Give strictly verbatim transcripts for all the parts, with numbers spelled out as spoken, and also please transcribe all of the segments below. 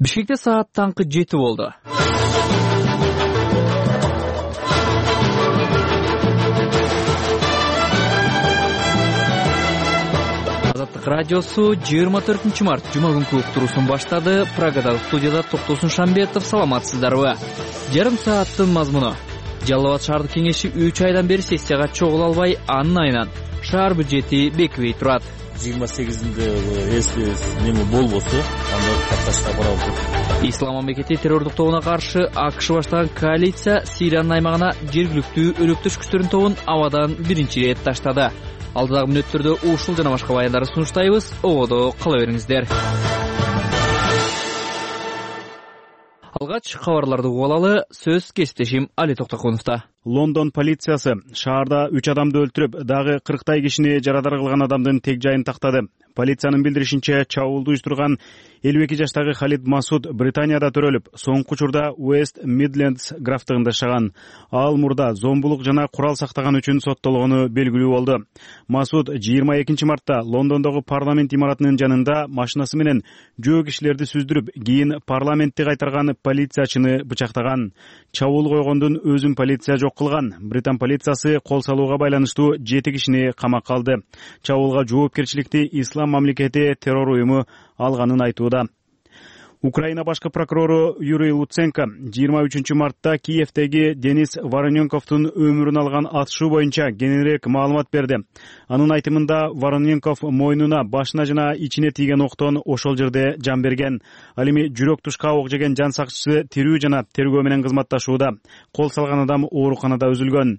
Бишкекте саат таңкы жети болду. Азаттык радиосу жыйырма төртүнчү март жума күнкү уктуруусун баштады. Прагадагы студияда Токтосун Шамбетов. Саламатсыздарбы? Жарым сааттын мазмуну. Жалал Абад шаардык кеңеши үч айдан бери сессияга чогула албай, анын айынан шаар бюджети бекибей турат. жыйырма сегизинде если неме болбосо, анда катташка барабыз. Ислам мамлекети террордук тобуна каршы АКШ баштаган коалиция Сириянын аймагына жергиликтүү өрөктөш күчтөрдүн тобун абадан биринчи ирет таштады. Алдыдагы мүнөттөрдө ушул жана башка баяндарды сунуштайбыз. Ободо кала бериңиздер. Алгач кабарларды угуп алалы. Сөз кесиптешим Али Токтокуновдо. Лондон полициясы шаарда үч адамды өлтүрүп, дагы кырктай кишини жарадар кылган адамдын тег жайын тактады. Полициянын билдиришинче, чабуулду уюштурган элүү эки жаштагы Халид Масуд Британияда төрөлүп, соңку учурда Уэст Мидлендс графтыгында жашаган. Ал мурда зомбулук жана курал сактаган үчүн соттолгону белгилүү болду. Масуд жыйырма экинчи мартта Лондондогу парламент имаратынын жанында машинасы менен жөө кишилерди сүздүрүп, кийин парламентти кайтарган полициячыны бычактаган. Чабуул койгондун өзүн полиция жок кылган. Британ полициясы кол салууга байланыштуу жети кишини камакка алды. Чабуулга жоопкерчиликти Ислам мамлекети террор уюму алганын айтууда. Украина башкы прокурору Юрий Луценко жыйырма үчүнчү мартта Киевдеги Денис Вороненковдун өмүрүн алган атышуу боюнча кененирээк маалымат берди. Анын айтымында Вороненков мойнуна, башына жана ичине тийген октон ошол жерде жан берген. Ал эми жүрөк тушка ок жеген жан сакчысы тирүү жана тергөө менен кызматташууда. Кол салган адам ооруканада үзүлгөн.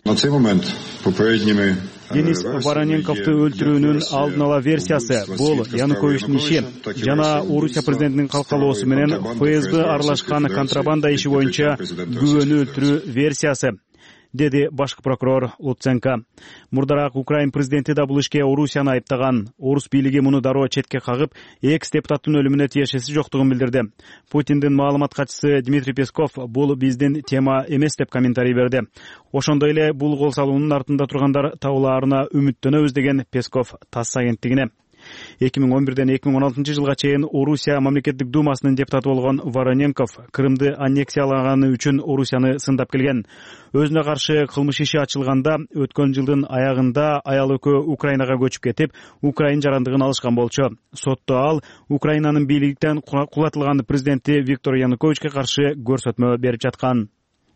Денис Вороненковду өлтүрүүнүн алдын ала версиясы бул Януковичтин иши жана Орусия президентинин калкалоосу менен ФСБ аралашкан контрабанда иши боюнча күбөнү өлтүрүү версиясы, деди башкы прокурор Луценко. Мурдараак Украин президенти да бул ишке Орусияны айыптаган. Орус бийлиги муну дароо четке кагып, экс-депутаттын өлүмүнө тиешеси жоктугун билдирди. Путиндин маалымат катчысы Дмитрий Песков бул биздин тема эмес деп комментарий берди. Ошондой эле бул кол салуунун артында тургандар табылаарына үмүттөнөбүз деген Песков ТАСС агенттигине. эки миң он бирден эки миң он алтынчы жылга чейин Орусия мамлекеттик думасынын депутаты болгон Вороненков Крымды аннексиялаганы үчүн Орусияны сындап келген. Өзүнө каршы кылмыш иши ачылганда өткөн жылдын аягында аял экөө Украинага көчүп кетип, Украин жарандыгын алышкан болчу. Сотто ал Украинанын бийликтен кулатылган президенти Виктор Януковичке каршы көрсөтмө берип жаткан.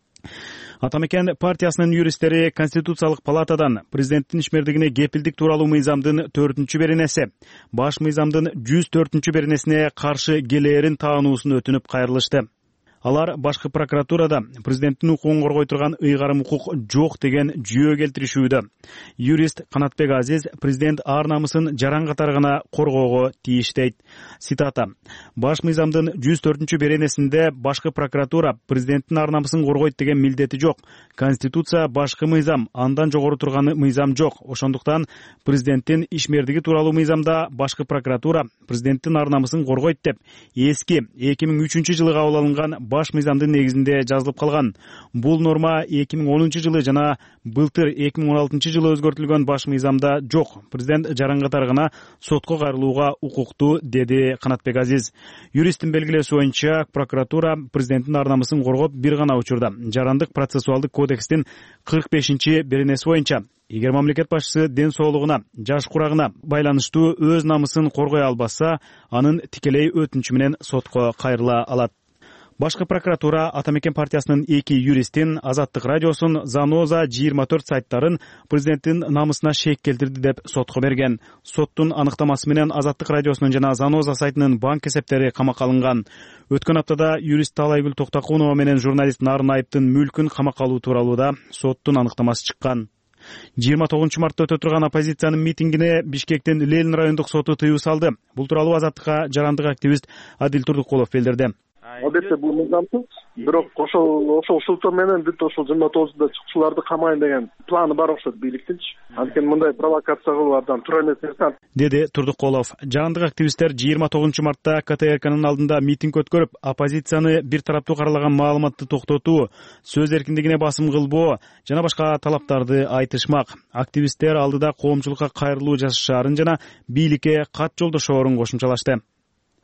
Атамекен партиясынын юристтери Конституциялык палатадан президенттин ишмердигине кепилдик тууралуу мыйзамдын төртүнчү беренеси, баш мыйзамдын жүз төртүнчү беренесине каршы келээрин таануусун өтүнүп кайрылышты. Алар башкы прокуратурада президенттин укугун коргой турган ыйгарым укук жок деген жүйө келтиришүүдө. Юрист Канатбек Азиз президент ар намысын жаран катары гана коргоого тийиш дейт. Цитата: баш мыйзамдын жүз төртүнчү беренесинде башкы прокуратура президенттин ар намысын коргойт деген милдети жок. Конституция башкы мыйзам, андан жогору турган мыйзам жок. Ошондуктан президенттин ишмердиги тууралуу мыйзамда башкы прокуратура президенттин ар намысын коргойт деп эски эки миң үчүнчү жылы кабыл алынган баш мыйзамдын негизинде жазылып калган. Бул норма эки миң онунчу жылы жана былтыр эки миң он алтынчы жылы өзгөртүлгөн баш мыйзамда жок. Президент жаран катары гана сотко кайрылууга укуктуу, деди Канатбек Азиз. Юристтин белгилөөсү боюнча прокуратура президенттин ар намысын коргоп бир гана учурда жарандык процессуалдык кодекстин кырк бешинчи беренеси боюнча эгер мамлекет башчысы ден соолугуна, жаш курагына байланыштуу өз намысын коргой албаса, анын тикелей өтүнүчү менен сотко кайрыла алат. Башкы прокуратура Атамекен партиясынын эки юристин, Азаттык радиосун, Заноза жыйырма төрт сайттарын президенттин намысына шек келтирди деп сотко берген. Соттун аныктамасы менен Азаттык радиосунун жана Заноза сайтынын банк эсептери камакка алынган. Өткөн аптада юрист Талайгүл Токтокунова менен журналист Нарын Айыптын мүлкүн камакка алуу тууралуу да соттун аныктамасы чыккан. жыйырма тогузунчу мартта өтө турган оппозициянын митингине Бишкектин Ленин райондук соту тыюу салды. Бул тууралуу Азаттыкка жарандык активист Адил Турдукулов билдирди. Албетте бул мыйзамсыз, бирок ошол ошол шылтоо менен бүт ошол жыйырма тогузунда чыкчыларды камайын деген планы бар окшойт бийликтинчи. Анткени мындай провокация кылуудан туура эмес нерсе, деди Турдукулов. Жарандык активисттер жыйырма тогузунчу мартта КТРКнын алдында митинг өткөрүп, оппозицияны бир тараптуу каралаган маалыматты токтотуу, сөз эркиндигине басым кылбоо жана башка талаптарды айтышмак. Активисттер алдыда коомчулукка кайрылуу жасашаарын жана бийликке кат жолдошоорун кошумчалашты.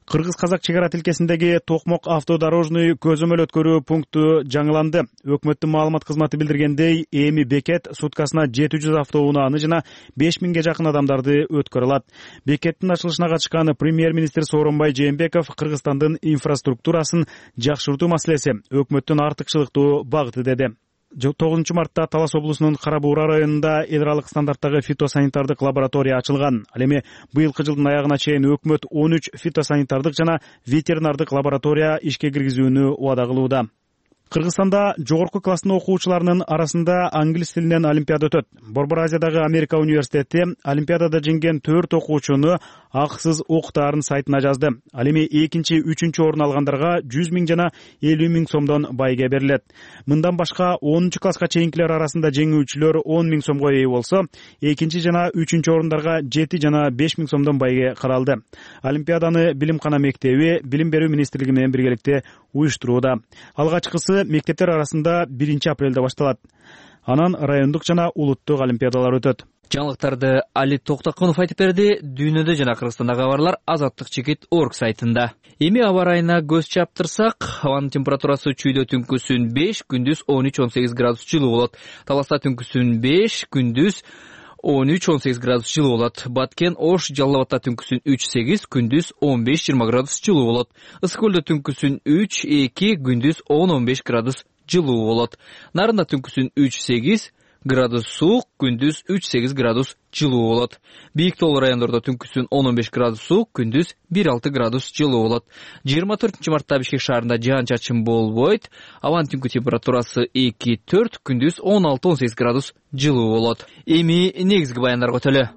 Кыргыз-казак чегара тилкесиндеги Токмок автодорожный көзөмөл өткөрүү пункту жаңыланды. Өкмөттүн маалымат кызматы билдиргендей, эми бекет суткасына жети жүз автоунааны жана беш миңге жакын адамдарды өткөрө алат. Бекеттин ачылышына катышкан премьер-министр Сооронбай Жээнбеков Кыргызстандын инфраструктурасын жакшыртуу маселеси өкмөттүн артыкчылыктуу багыты деди. тогузунчу мартта Талас облусунун Кара Буура районунда эл аралык стандарттагы фитосанитардык лаборатория ачылган. Ал эми быйылкы жылдын аягына чейин өкмөт он үч фитосанитардык жана ветеринардык лаборатория ишке киргизүүнү убада кылууда. Кыргызстанда жогорку класстын окуучуларынын арасында англис тилинен олимпиада өтөт. Борбор Азиядагы Америка университети олимпиадада жеңген төрт окуучуну акысыз окутаарын сайтына жазды. Ал эми экинчи, үчүнчү орун алгандарга жүз миң жана элүү миң сомдон байге берилет. Мындан башка онунчу класска чейинкилер арасында жеңүүчүлөр он миң сомго ээ болсо, экинчи жана үчүнчү орундарга жети жана беш миң сомдон байге каралды. Олимпиаданы Билим-кана мектеби Билим берүү министрлиги менен биргеликте уюштурууда. Алгачкысы мектептер арасында биринчи апрелде башталат. Анан райондук жана улуттук олимпиадалар өтөт. Жаңылыктарды Али Токтакунов айтып берди. Дүйнөдө жана Кыргызстанда кабарлар Азаттык чекит орг сайтында. Эми аба райына көз чаптырсак, абанын температурасы чүйдө түнкүсүн беш, күндүз он үч он сегиз градус жылуу болот. Таласта түнкүсүн беш, күндүз он үч он сегиз градус жылуу болот. Баткен, Ош, Жалал Абадта түнкүсүн үч сегиз, күндүз он беш жыйырма градус жылуу болот. Ысык көлдө түнкүсүн үч эки, күндүз он он беш градус жылуу болот. Нарында түнкүсүн үч сегиз градус суук, күндүз үч сегиз градус жылуу болот. Бийик тоолуу райондордо түнкүсүн он он беш градус суук, күндүз бир алты градус жылуу болот. жыйырма төртүнчү мартта Бишкек шаарында жаан-чачын болбойт. Абанын түнкү температурасы эки төрт, күндүз он алты он сегиз градус жылуу болот. Эми негизги баяндарга өтөлү.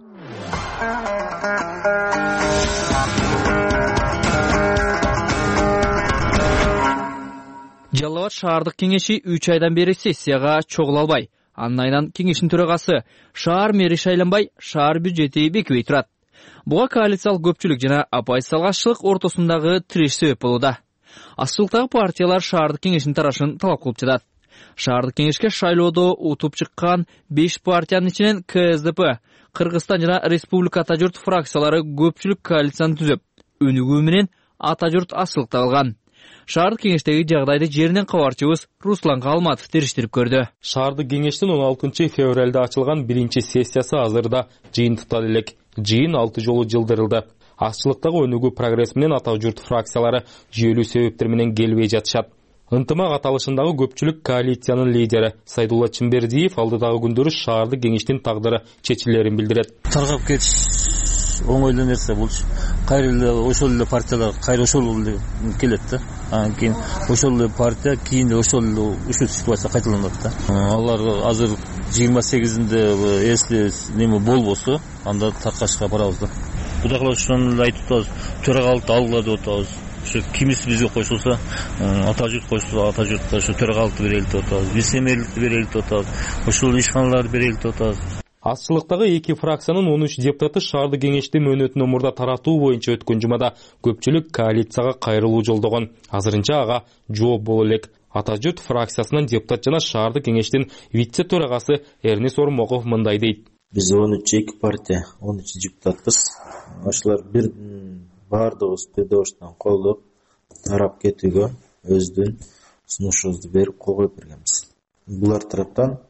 Жалал Абад шаардык кеңеши үч айдан бери сессияга чогула албай. Анын айынан кеңештин төрагасы шаар мэри шайланбай, шаар бюджети бекибей турат. Буга коалициялык көпчүлүк жана оппозициялык ортосундагы тиреш себеп болууда. Ассылыктагы партиялар шаардык кеңештин тарашын талап кылып жатат. Шаардык кеңешке шайлоодо утуп чыккан беш партиянын ичинен Ка Эс Де Пэ, Кыргызстан жана Республика Ата журт фракциялары көпчүлүк коалицияны түзөп, өнүгүү менен Ата журт ассылыкта калган. Шаардык кеңештеги жагдайды жеринен кабарчыбыз Руслан Калматов териштирип көрдү. Шаардык кеңештин он алтынчы февралда ачылган биринчи сессиясы азырда жыйынтыктады элек. Жыйын алты жолу жылдырылды. Азчылыктагы өнүгүү прогресс менен Ата журт фракциялары жүйөлүү себептер менен келбей жатышат. Ынтымак аталышындагы көпчүлүк коалициянын лидери Сайдулла Чымбердиев алдыдагы күндөрү шаардык кеңештин тагдыры чечилерин билдирет. Таргап кетиш оңойлуу нерсе болчу. Кайра эле ошол эле партиялар кайра ошол эле келет да. Анан кийин ошол эле партия кийин ошол эле ушул ситуация кайталанат да. Алар азыр жыйырма сегизинде если неме болбосо, анда таркашка барабыз да. Кудай кааласа ошону эле айтып атабыз. Төрагалыкты алгыла деп атабыз. Ошо кимиси бизге кошулса, Ата журт кошулса, Ата журтка ошо төрагалыкты берели деп атабыз. Вице-мэрликти берели деп атабыз. Ошол ишканаларды берели деп атабыз. Азчылыктагы эки фракциянын он үч депутаты шаардык кеңештин мөөнөтүн мурда таратуу боюнча өткөн жумада көпчүлүк коалицияга кайрылуу жолдогон. Азырынча ага жооп боло элек. Ата журт фракциясынан депутат жана шаардык кеңештин вице төрагасы Эрнис Ормоков мындай дейт. Биз он үч эки партия, он үч депутатпыз. Ошолор бир баардыгыбыз пердоштон колдоп тарап кетүүгө өздүн сунушубузду берип кол коюп бергенбиз. Булар тараптан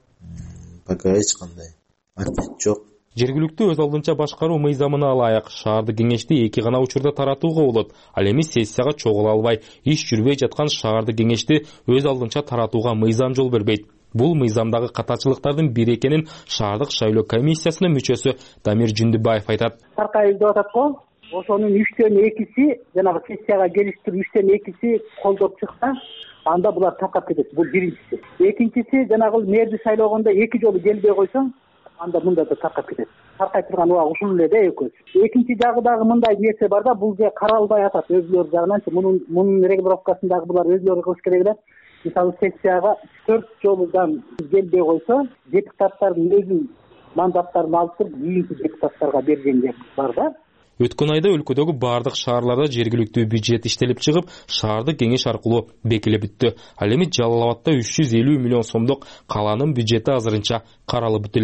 пока эч кандай ответ жок. Жергиликтүү өз алдынча башкаруу мыйзамына ылайык шаардык кеңешти эки гана учурда таратууга болот. Ал эми сессияга чогула албай, иш жүрбөй жаткан шаардык кеңешти өз алдынча таратууга мыйзам жол бербейт. Бул мыйзамдагы катачылыктардын бири экенин шаардык шайлоо комиссиясынын мүчөсү Дамир Жүндүбаев айтат. Таркайыл деп атат го. Ошонун үчтөн экиси жанагы сессияга келиштирип үчтөн экиси колдоп чыкса, анда булар таркап кетет. Бул биринчиси. Экинчиси жанагы мэрди шайлоогондо эки жолу келбей койсоң, анда мында да таркап кетет. Таркай турган уга ушул эле да экөөсү. Экинчи жагыдагы мындай нерсе бар да, бул же каралбай атат өзүлөр жагынан. Мунун мунун регулировкасындагы булар өзүлөрү кылыш керек эле. Мисалы сессияга төрт жолудан келбей койсо, депутаттардын өзү мандаттарын алып туруп кийинки депутаттарга бергендер бар да. Өткөн айда өлкөдөгү бардык шаарларда жергиликтүү бюджет иштелип чыгып, шаардык кеңеш аркылуу бекилип бүттү. Ал эми Жалал Абадта үч жүз элүү миллион сомдук калаанын бюджети азырынча каралып бүтү элек.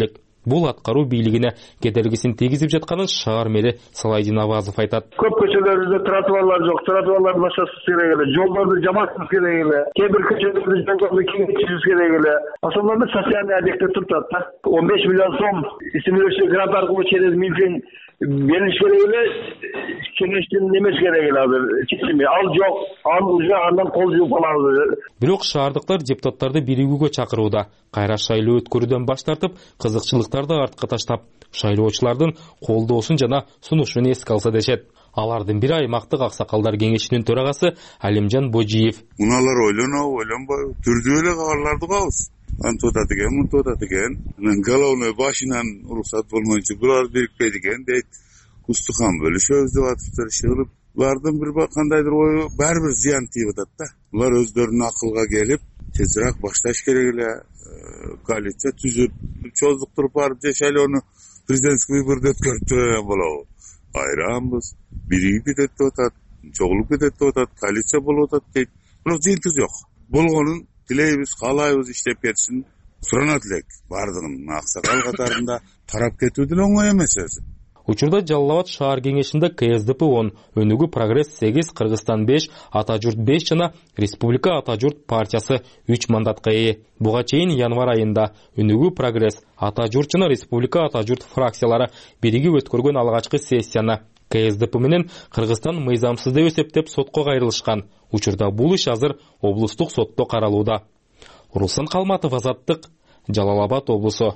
Бул аткаруу бийлигине кедергисин тийгизип жатканын шаар мэри Салайдин Абазов айтат. Көп көчөлөрүбүздө тротуарлар жок, тротуарларды башкачыбыз керек эле, жолдорду жаматыбыз керек эле, кээ бир көчөлөрдү жолдорду кеңейтишибиз керек эле. Ошондорду социальный объекттер турат да. он беш миллион сом стимулирующий грант аркылуу через Минфин берилиш керек эле, кеңештин немеси керек эле азыр чечими. Ал жок, ал уже андан кол жууп алабыз. Бирок шаардыктар депутаттарды биригүүгө чакырууда. Кайра шайлоо өткөрүүдөн баш тартып, кызыкчылыктарды артка таштап, шайлоочулардын колдоосун жана сунушун эске алса дешет. Алардын бири аймактык аксакалдар кеңешинин төрагасы Алимжан Божиев. Муналар ойлонобу, ойлонбойбу, түрдүү эле кабарларды угабыз. Антода деген, мунтода деген, головной башынан уруксат болмойчу булар бирикпейт экен дейт. Кустухан бөлүшөбүз деп атыптыр, чыгылып. Булардын бир кандайдыр ою баары бир зыян тийип атат да. Булар өздөрүнүн акылга келип, тезирээк башташ керек эле, коалиция түзүп, чоздуктуруп барып же шайлоону президентский выборду өткөрүп турган болобу. Айранбыз, биригип кетет деп атат, чогулуп кетет деп атат, коалиция болуп атат дейт. Бирок жыйынтык жок. Болгонун тилейбиз, каалайбыз иштеп кетишин. Сурана тилек. Бардыгын аксакал катарында тарап кетүүдөн оңой эмес өзү. Учурда Жалал Абад шаар кеңешинде К С Д П он, Өнүгүү Прогресс сегиз, Кыргызстан беш, Ата журт беш жана Республика Ата журт партиясы үч мандатка ээ. Буга чейин январь айында Өнүгүү Прогресс, Ата журт жана Республика Ата журт фракциялары биригип өткөргөн алгачкы сессияны К С Д П менен Кыргызстан мыйзамсыз деп эсептеп сотко кайрылышкан. Учурда бул иш азыр облустук сотто каралууда. Руслан Калматов, Азаттык, Жалал Абад облусу.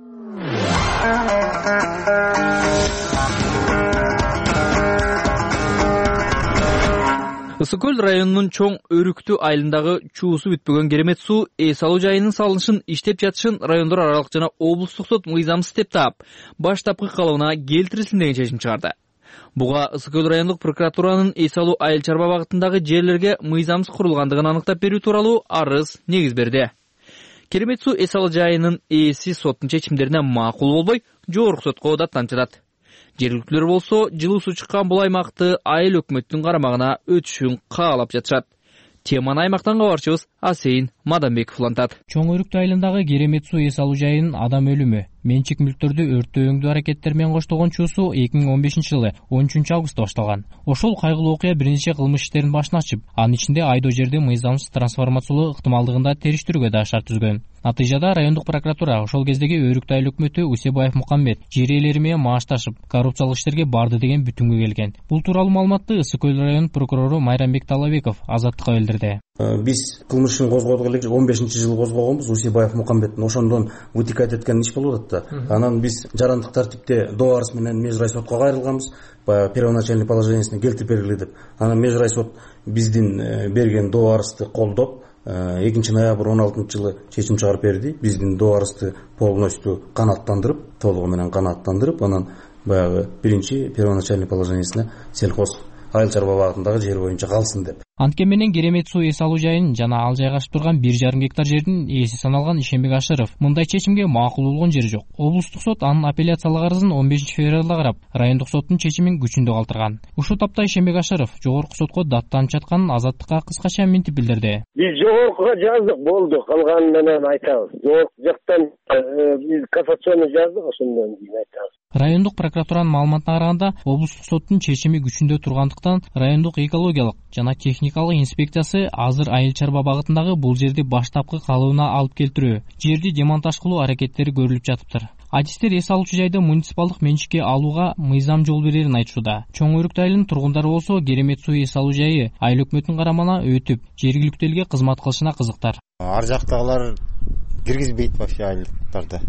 Ысык көл районунун чоң Өрүктү айылындагы чуусу бүтпөгөн керемет суу эс алуу жайынын салынышын иштеп жатышын райондор аралык жана облустук сот мыйзамсыз деп таап, баштапкы калыбына келтирилсин деген чечим чыгарды. Буга Ысык көл райондук прокуратуранын эс алуу айыл чарба багытындагы жерлерге мыйзамсыз курулгандыгын аныктап берүү тууралуу арыз негиз берди. Керемет суу эс алуу жайынын ээси соттун чечимдерине макул болбой, жогорку сотко даттанып. Жергиликтүүлөр болсо жылуу суу чыккан бул аймакты айыл өкмөттүн карамагына өтүшүн каалап жатышат. Теманы аймактан кабарчыбыз Асейин Маданбеков улантат. Чоң Өрүктү айылындагы керемет суу эс алуу жайынын адам өлүмү, менчик мүлктөрдү өрттөөңдүү аракеттер менен коштолгон чуусу эки миң он бешинчи жылы он үчүнчү августта башталган. Ошол кайгылуу окуя бир нече кылмыш иштерин башына ачып, анын ичинде айдоо жерди мыйзамсыз трансформациялоо ыктымалдыгында териштирүүгө да шарт түзгөн. Натыйжада райондук прокуратура ошол кездеги Өрүктү айыл өкмөтү Усебаев Мукаммед жер ээлери менен маашташып, коррупциялык иштерге барды деген бүтүнгө келген. Бул тууралуу маалыматты Ысык көл районунун прокурору Майрамбек Талабеков Азаттыкка билдирди. Биз кылмышын козгодук эле он бешинчи жылы козгогонбуз. Усебаев Мукаммеддин ошондон вытекать эткен иш болуп атат да. Анан биз жарандык тартипте доо арыз менен межрай сотко кайрылганбыз. Первоначальный положениесине келтирип бергиле деп. Анан межрай сот биздин берген доо арызды колдоп, экинчи ноябрь он алтынчы жылы чечим чыгарып берди. Биздин доо арызды полностью канааттандырып, толугу менен канааттандырып, анан баягы биринчи первоначальный положениесине сельхоз айыл чарба багытындагы жер боюнча калсын деп. Анткен менен керемет суу эс алуу жайын жана ал жайгашып турган бир жарым гектар жердин ээси саналган Ишенбек Ашыров мындай чечимге макул болгон жери жок. Облустук сот анын апелляциялык арызын он бешинчи февралда карап, райондук соттун чечимин күчүндө калтырган. Ушул тапта Ишенбек Ашыров жогорку сотко даттанып жатканын Азаттыкка кыскача минтип билдирди. Биз жогоркуга жаздык, болду, калганын менен айтабыз. Жогорку жактан биз кассационный жаздык, ошондон кийин айтабыз. Райондук прокуратуранын маалыматына караганда, облустук соттун чечими күчүндө тургандыктан райондук экологиялык жана техникалык инспекциясы азыр айыл чарба багытындагы бул жерди баштапкы калыбына алып келтирүү, жерди демонтаж кылуу аракеттери көрүлүп жатыптыр. Адистер эс алуучу жайды муниципалдык менчикке алууга мыйзам жол берерин айтышууда. Чоң Өрүктү айылынын тургундары болсо керемет суу эс алуу жайы айыл өкмөтүнүн карамагына өтүп, жергиликтүү элге кызмат кылышына кызыктар. Ар жактагылар киргизбейт вообще айылдыктарды.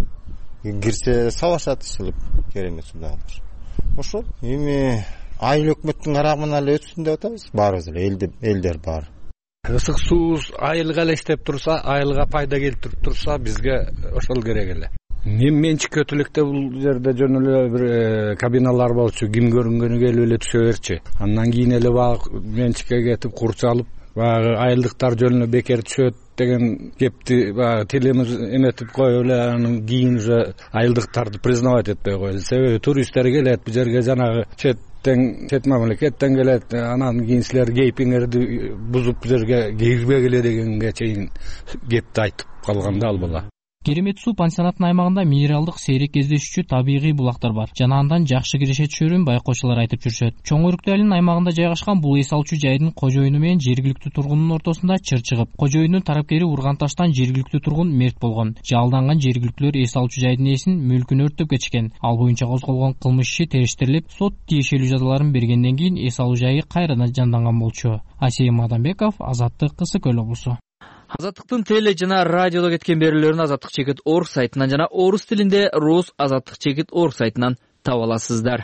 Кирсе сабашат ишилип керемет суудагылар. Ошол эми айыл өкмөттүн карамагына эле өтсүн деп атабыз. Баарыбыз эле элде элдер бар. Ысык суу айылга эле иштеп турса, айылга пайда келтирип турса, бизге ошол керек эле. Мен менчик өтүлүктө бул жерде жөн эле бир кабиналар болчу, ким көрүнгөнү келип эле түшө берчи. Андан кийин эле баг менчикке кетип курчалып, баягы айылдыктар жөнүнө бекер түшөт деген кепти баягы тилимиз эметип коюп эле анан кийин уже айылдыктарды признавать этпей коелу. Себеби туристтер келет бул жерге, жанагы чет чет мамлекеттен келет, анан кийин силер кейпиңерди бузуп бул жерге киргизбегиле дегенге чейин кепти айтып калганда ал бала. Керемет суу пансионаттын аймагында минералдык сейрек кездешүүчү табигый булактар бар жана андан жакшы киреше түшөрүн байкоочулар айтып жүрүшөт. Чоң Өрүктүү айылынын аймагында жайгашкан бул эс алуучу жайдын кожоюну менен жергиликтүү тургундун ортосунда чыр чыгып, кожоюндун тарапкери урган таштан жергиликтүү тургун мерт болгон. Жалданган жергиликтүүлөр эс алуучу жайдын ээсин мүлкүн өрттөп кетишкен. Ал боюнча козголгон кылмыш иши териштирилип, сот тиешелүү жазаларын бергенден кийин эс алуу жайы кайрадан жанданган болчу. Асейим Адамбеков, Азаттык, Кызыл Көл облусу. Азаттыктын теле жана радиодо кеткен берүүлөрүн Азаттык чекит орг сайтынан жана орус тилинде Рус Азаттык чекит орг сайтынан таба аласыздар.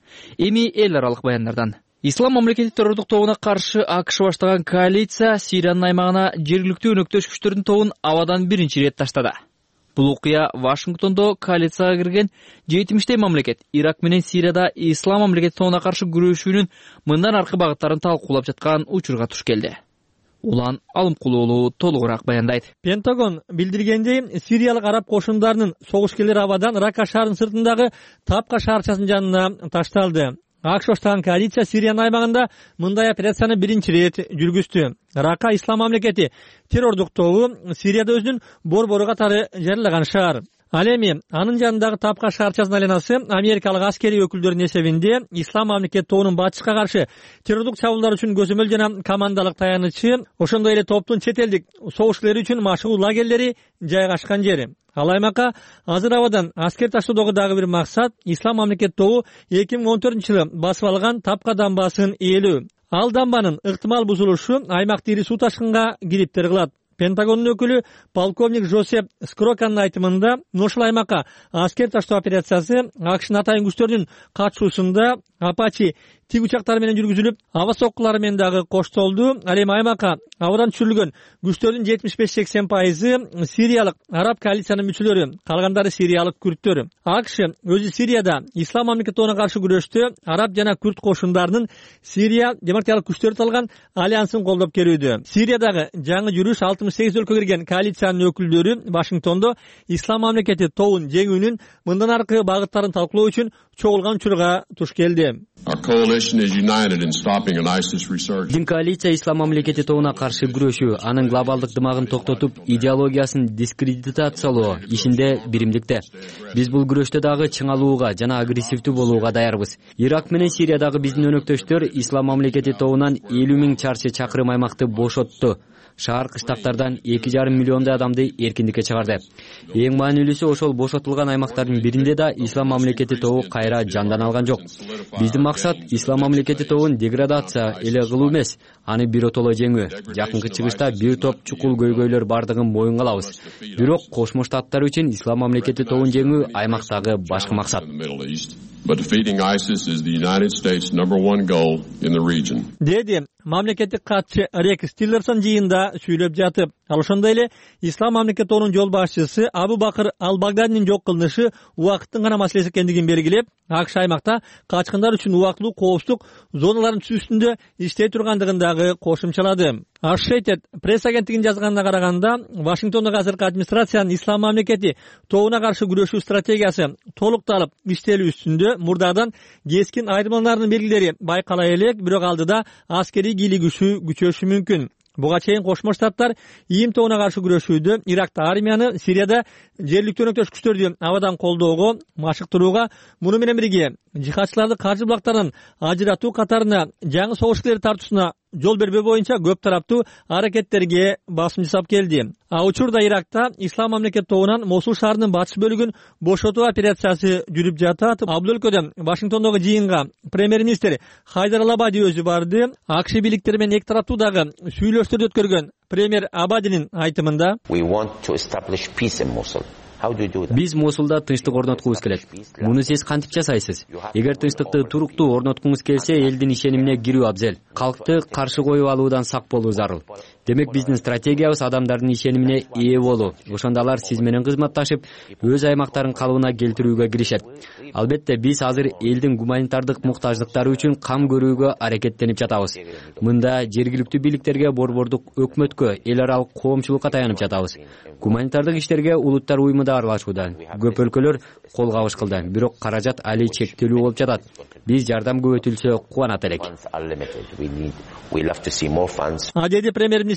Эми эл аралык баяндардан. Ислам мамлекети террордук тобуна каршы АКШ баштаган коалиция Сириянын аймагына жергиликтүү өнөктөш күчтөрдүн тобун абадан биринчи ирет таштады. Бул окуя Вашингтондо коалицияга кирген жетимиштей мамлекет Ирак менен Сирияда Ислам мамлекети тобуна каршы күрөшүүнүн мындан аркы багыттарын талкуулап жаткан учурга туш келди. Улан Алымкулуулу толугураак баяндайт. Пентагон билдиргендей, Сириялык араб кошундарынын согушкерлери абадан Рака шаарынын сыртындагы Тапка шаарчасынын жанына ташталды. АКШ баштаган коалиция Сириянын аймагында мындай операцияны биринчи ирет жүргүздү. Рака Ислам мамлекети террордук тобу Сирияда өзүнүн борбору катары жарыяган шаар. Ал эми анын жанындагы Тапка шаарчасынын айланасы америкалык аскерий өкүлдөрүнүн эсебинде Ислам мамлекети тобунун батышка каршы террордук чабуулдар үчүн көзөмөл жана командалык таянычы, ошондой эле топтун чет элдик согушкерлери үчүн машыгуу лагерлери жайгашкан жери. Ал аймакка азыр абадан аскер таштоодогу дагы бир максат Ислам мамлекети тобу эки миң он төртүнчү жылы басып алган Тапка дамбасын ээлөө. Ал дамбанын ыктымал бузулушу аймакты ири суу ташкынга кириптер кылат. Пентагондун өкүлү полковник Жозеф Скроканын айтымында, ошол аймакка аскер таштоо операциясы АКШнын атайын күчтөрүнүн катышуусунда Апачи тиг учактары менен жүргүзүлүп, аба соккулары менен дагы коштолду. Ал эми аймакка абадан түшүрүлгөн күчтөрдүн жетимиш беш сексен пайызы сириялык араб коалициянын мүчөлөрү, калгандары сириялык күрттөр. АКШ өзү Сирияда Ислам мамлекети тобуна каршы күрөштө араб жана күрт кошундарынын Сирия демократиялык күчтөрү талган альянсын колдоп келүүдө. Сириядагы жаңы жүрүш алтымыш сегиз өлкөгө кирген коалициянын өкүлдөрү Вашингтондо Ислам мамлекети тобун жеңүүнүн мындан аркы багыттарын талкуулоо үчүн чогулган учурга туш келди. Биздин коалиция Ислам мамлекети тобуна каршы күрөшүү, анын глобалдык дымагын токтотуп, идеологиясын дискредитациялоо ишинде биримдикте. Биз бул күрөштө дагы чыңалууга жана агрессивдүү болууга даярбыз. Ирак менен Сириядагы биздин өнөктөштөр Ислам мамлекети тобунан элүү миң чарчы чакырым аймакты бошотту. Шаар кыштактардан эки жарым миллиондой адамды эркиндикке чыгарды. Эң маанилүүсү, ошол бошотулган аймактардын биринде да Ислам мамлекети тобу кайра жандан алган жок. Биздин максат Ислам мамлекети тобун деградация эле кылуу эмес, аны биротоло жеңүү. Жакынкы чыгышта бир топ чукул көйгөйлөр бардыгын моюнга алабыз. Бирок Кошмо Штаттар үчүн Ислам мамлекети тобун жеңүү аймактагы башкы максат. But defeating ISIS is the United States' number one goal in the region. Деди мамлекеттик катчы Рекс Тиллерсон жыйында сүйлөп жатып, ал ошондой эле Ислам мамлекети тобунун жол башчысы Абу Бакыр Ал-Багдадинин жок кылынышы убакыттын гана маселеси экендигин белгилеп, АКШ аймакта качкындар үчүн убактылуу коопсуздук зоналарын түзүү үстүндө иштей тургандыгын дагы кошумчалады. Associated пресс агенттигинин жазганына караганда, Вашингтондогу азыркы администрациянын Ислам мамлекети тобуна каршы күрөшүү стратегиясы толукталып иштелүү үстүндө мурдагыдан кескин айырмаланарынын белгилери байкала элек, бирок алдыда аскерий кийлигишүү күчөшү мүмкүн. Буга чейин Кошмо Штаттар ИИМ тобуна каршы күрөшүүдө Иракта армияны, Сирияда жергиликтүү өнөктөш күчтөрдү абадан колдоого, машыктырууга, муну менен бирге жихадчыларды каржы булактарынан ажыратуу катарына жаңы согушкерлер тартуусуна жол бербөө боюнча көп тараптуу аракеттерге басым жасап келди. А учурда Иракта Ислам мамлекети тобунан Мосул шаарынын батыш бөлүгүн бошотуу операциясы жүрүп жатат. Ал өлкөдө Вашингтондогу жыйынга премьер-министр Хайдар Ал-Абади өзү барды. АКШ бийликтери менен эки тараптуу дагы сүйлөштөрдү өткөргөн премьер Абадинин айтымында, биз Мосулда тынчтык орноткубуз келет. Муну сиз кантип жасайсыз? Эгер тынчтыкты туруктуу орноткуңуз келсе, элдин ишенимине кирүү абзел. Калкты каршы коюп алуудан сак болуу зарыл. Демек биздин стратегиябыз адамдардын ишенимине ээ болуу. Ошондо алар сиз менен кызматташып, өз аймактарын калыбына келтирүүгө киришет. Албетте биз азыр элдин гуманитардык муктаждыктары үчүн кам көрүүгө аракеттенип жатабыз. Мында жергиликтүү бийликтерге, борбордук өкмөткө, эл аралык коомчулукка таянып жатабыз. Гуманитардык иштерге улуттар уюму да аралашууда. Көп өлкөлөр кол кабыш кылды, бирок каражат али чектелүү болуп жатат. Биз жардам көбөйтүлсө кубанат элек. А деди премьер-министр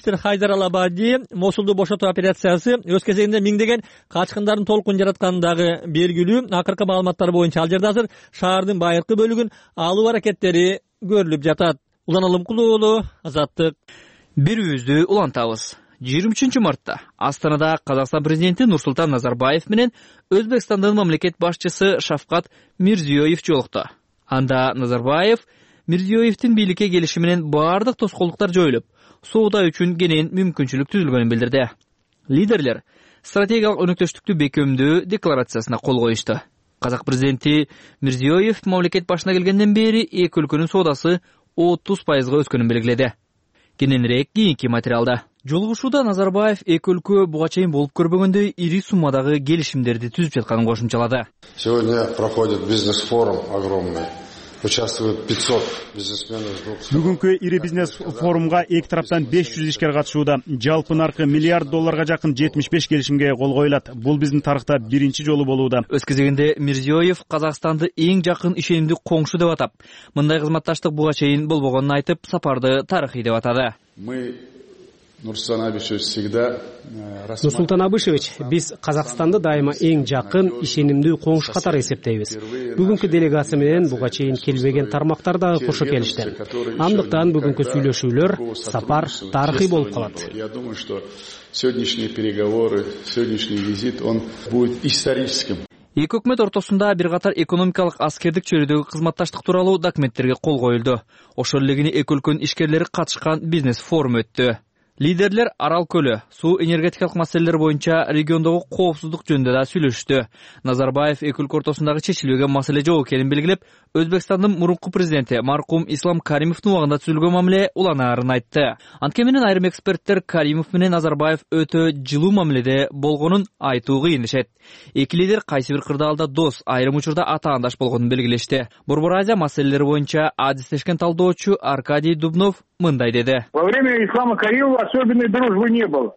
министр Хайдар Алабади Мосулду бошотуу операциясы өз кезегинде миңдеген качкындардын толкун жараткандыгы белгилүү. Акыркы маалыматтар боюнча ал жерде азыр шаардын байыркы бөлүгүн алуу аракеттери көрүлүп жатат. Улан Алымкулуу, Азаттык. Бирүүбүздү улантабыз. жыйырма үчүнчү мартта Астанада Казакстан президенти Нурсултан Назарбаев менен Өзбекстандын мамлекет башчысы Шавкат Мирзиёев жолукту. Анда Назарбаев Мирзиёевдин бийликке келиши менен бардык тоскоолдуктар жоюлуп, соода үчүн кенен мүмкүнчүлүк түзүлгөнүн билдирди. Лидерлер стратегиялык өнөктөштүктү бекемдөө декларациясына кол коюшту. Казак президенти Мирзиёев мамлекет башына келгенден бери эки өлкөнүн соодасы отуз пайызга өскөнүн белгиледи. Кененирээк кийинки материалда. Жолугушууда Назарбаев эки өлкө буга чейин болуп көрбөгөндөй ири суммадагы келишимдерди түзүп жатканын кошумчалады. Сегодня проходит бизнес-форум огромный. Участвуют пятьсот бизнесменов. Бүгүнкү ири бизнес форумга эки тараптан беш жүз ишкер катышууда. Жалпы наркы миллиард долларга жакын жетимиш беш келишимге кол коюлат. Бул биздин тарыхта биринчи жолу болууда. Өз кезегинде Мирзиёев Казакстанды эң жакын ишенимдүү коңшу деп атап, мындай кызматташтык буга чейин болбогонун айтып, сапарды тарыхый деп атады. Мы Нурсултан Абишевич всегда Нурсултан Абишевич, биз Казакстанды дайыма эң жакын, ишенимдүү коңшу катары эсептейбиз. Бүгүнкү делегация менен буга чейин келбеген тармактар да кошо келишти. Андыктан бүгүнкү сүйлөшүүлөр, сапар тарыхый болуп калат. Я думаю, что сегодняшние переговоры, сегодняшний визит, он будет историческим. Эки өкмөт ортосунда бир катар экономикалык аскердик чөйрөдөгү кызматташтык тууралуу документтерге кол коюлду. Ошол эле күнү эки өлкөнүн ишкерлери катышкан бизнес форум өттү. Лидерлер Арал көлү, суу энергетикалык маселелер боюнча региондогу коопсуздук жөнүндө да сүйлөштү. Назарбаев эки өлкө ортосундагы чечилбеген маселе жок экенин белгилеп, Өзбекстандын мурунку президенти маркум Ислам Каримовдун убагында түзүлгөн мамиле уланаарын айтты. Анткени менен айрым эксперттер Каримов менен Назарбаев өтө жылуу мамиледе болгонун айтуу кыйын дешет. Эки лидер кайсы бир кырдаалда дос, айрым учурда атаандаш болгонун белгилешти. Борбор Азия маселелери боюнча адистешкен талдоочу Аркадий Дубнов мындай деди. Во время ислама Каримова особенной дружбы не было.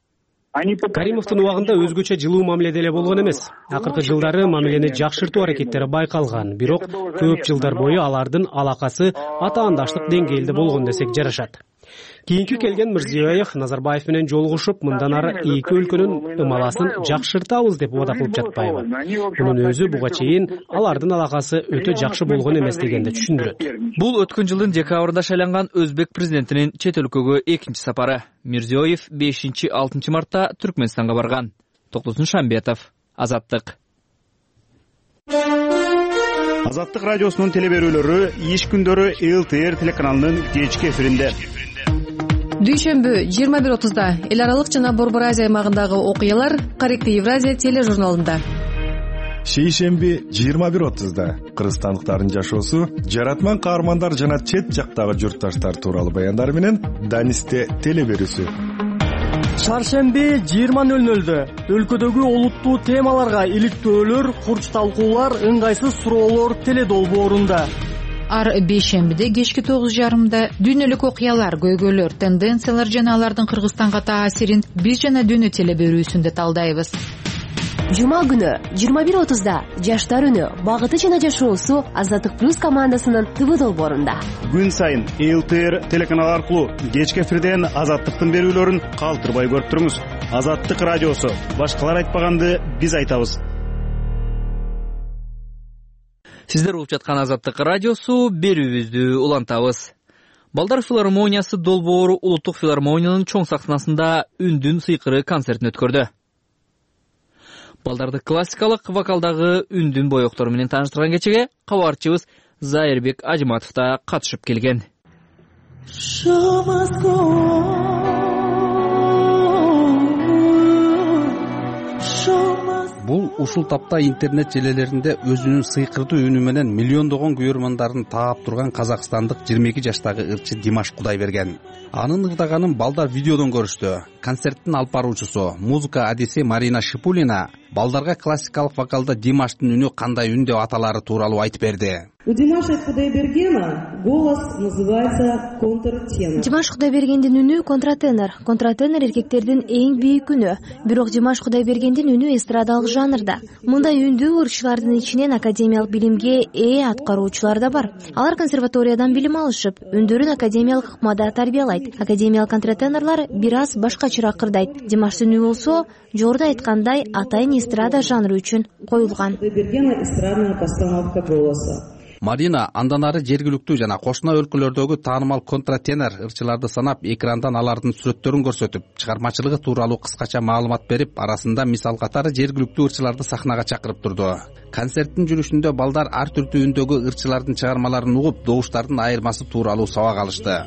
Каримовдун убагында өзгөчө жылуу мамиле деле болгон эмес. Акыркы жылдары мамилени жакшыртуу аракеттери байкалган, бирок көп жылдар бою алардын алакасы атаандаштык деңгээлде болгон десек жарашат. Кийинки келген Мирзиёев Назарбаев менен жолугушуп, мындан ары эки өлкөнүн ымаласын жакшыртабыз деп убада кылып жатпайбы. Мунун өзү буга чейин алардын алакасы өтө жакшы болгон эмес дегенди түшүндүрөт. Бул өткөн жылдын декабрында шайланган Өзбек президентинин чет өлкөгө экинчи сапары. Мирзиёев бешинчи-алтынчы мартта Түркмөнстанга барган. Токтосун Шамбетов, Азаттык. Азаттык радиосунун телеберүүлөрү иш күндөрү эл тэ эр телеканалынын кечки эфиринде. Дүйшөмбү жыйырма бир отузда эл аралык жана Борбор Азия аймагындагы окуялар Корректив Евразия тележурналында. Шейшемби жыйырма бир отузда кыргызстандыктардын жашоосу, жаратман каармандар жана чет жактагы журтташтар тууралуу баяндар менен Данисте телеберүүсү. Шаршемби жыйырма нөл нөлдө өлкөдөгү олуттуу темаларга иликтөөлөр, курч талкуулар, ыңгайсыз суроолор теледолбоорунда. Ар бейшембиде кечки тогуз жарымда дүйнөлүк окуялар, көйгөйлөр, тенденциялар жана алардын Кыргызстанга таасирин биз жана дүйнө телеберүүсүндө талдайбыз. Жума күнү жыйырма бир отузда Жаштар үнү, багыты жана жашоосу Азаттык плюс командасынын ТВ долбоорунда. Күн сайын эл тэ эр телеканалы аркылуу кечки эфирден Азаттыктын берүүлөрүн калтырбай көрүп туруңуз. Азаттык радиосу, башкалар айтпаганды биз айтабыз. Сиздер угуп жаткан Азаттык радиосу, берүүбүздү улантабыз. Балдар филармониясы долбоору Улуттук филармониянын чоң сахнасында Үндүн сыйкыры концертин өткөрдү. Балдарды классикалык вокалдагы Үндүн боектору менен тааныштырган кечеге кабарчыбыз Зайырбек Ажыматов да катышып келген. Бул ушул тапта интернет желелеринде өзүнүн сыйкырдуу үнү менен миллиондогон көрөрмандарын таап турган казакстандык жыйырма эки жаштагы ырчы Димаш Кудайберген. Анын ырдаганын балдар видеодон көрүштү. Концерттин алып баруучусу, музыка адиси Марина Шипулина балдарга классикалык вокалда Димаштын үнү кандай үн деп аталары тууралуу айтып берди. У Димаша Кудайбергена голос называется контртенор. Димаш Кудайбергендин үнү контратенор. Контратенор эркектердин эң бийик үнү. Бирок Димаш Кудайбергендин үнү эстрадалык жанрда. Мындай үндүү ырчылардын ичинен академиялык билимге ээ аткаруучулар да бар. Алар консерваториядан билим алышып, үндөрүн академиялык ыкмада тарбиялайт. Академиялык контратенорлор бир аз башкачараак ырдайт. Димаштын үнү болсо жогоруда айткандай атайын эстрада жанры үчүн коюлган. Марина андан ары жергиликтүү жана кошуна өлкөлөрдөгү таанымал контратенор ырчыларды санап, экрандан алардын сүрөттөрүн көрсөтүп, чыгармачылыгы тууралуу кыскача маалымат берип, арасында мисал катары жергиликтүү ырчыларды сахнага чакырып турду. Концерттин жүрүшүндө балдар ар түрдүү үндөгү ырчылардын чыгармаларын угуп, добуштардын айырмасы тууралуу сабак алышты.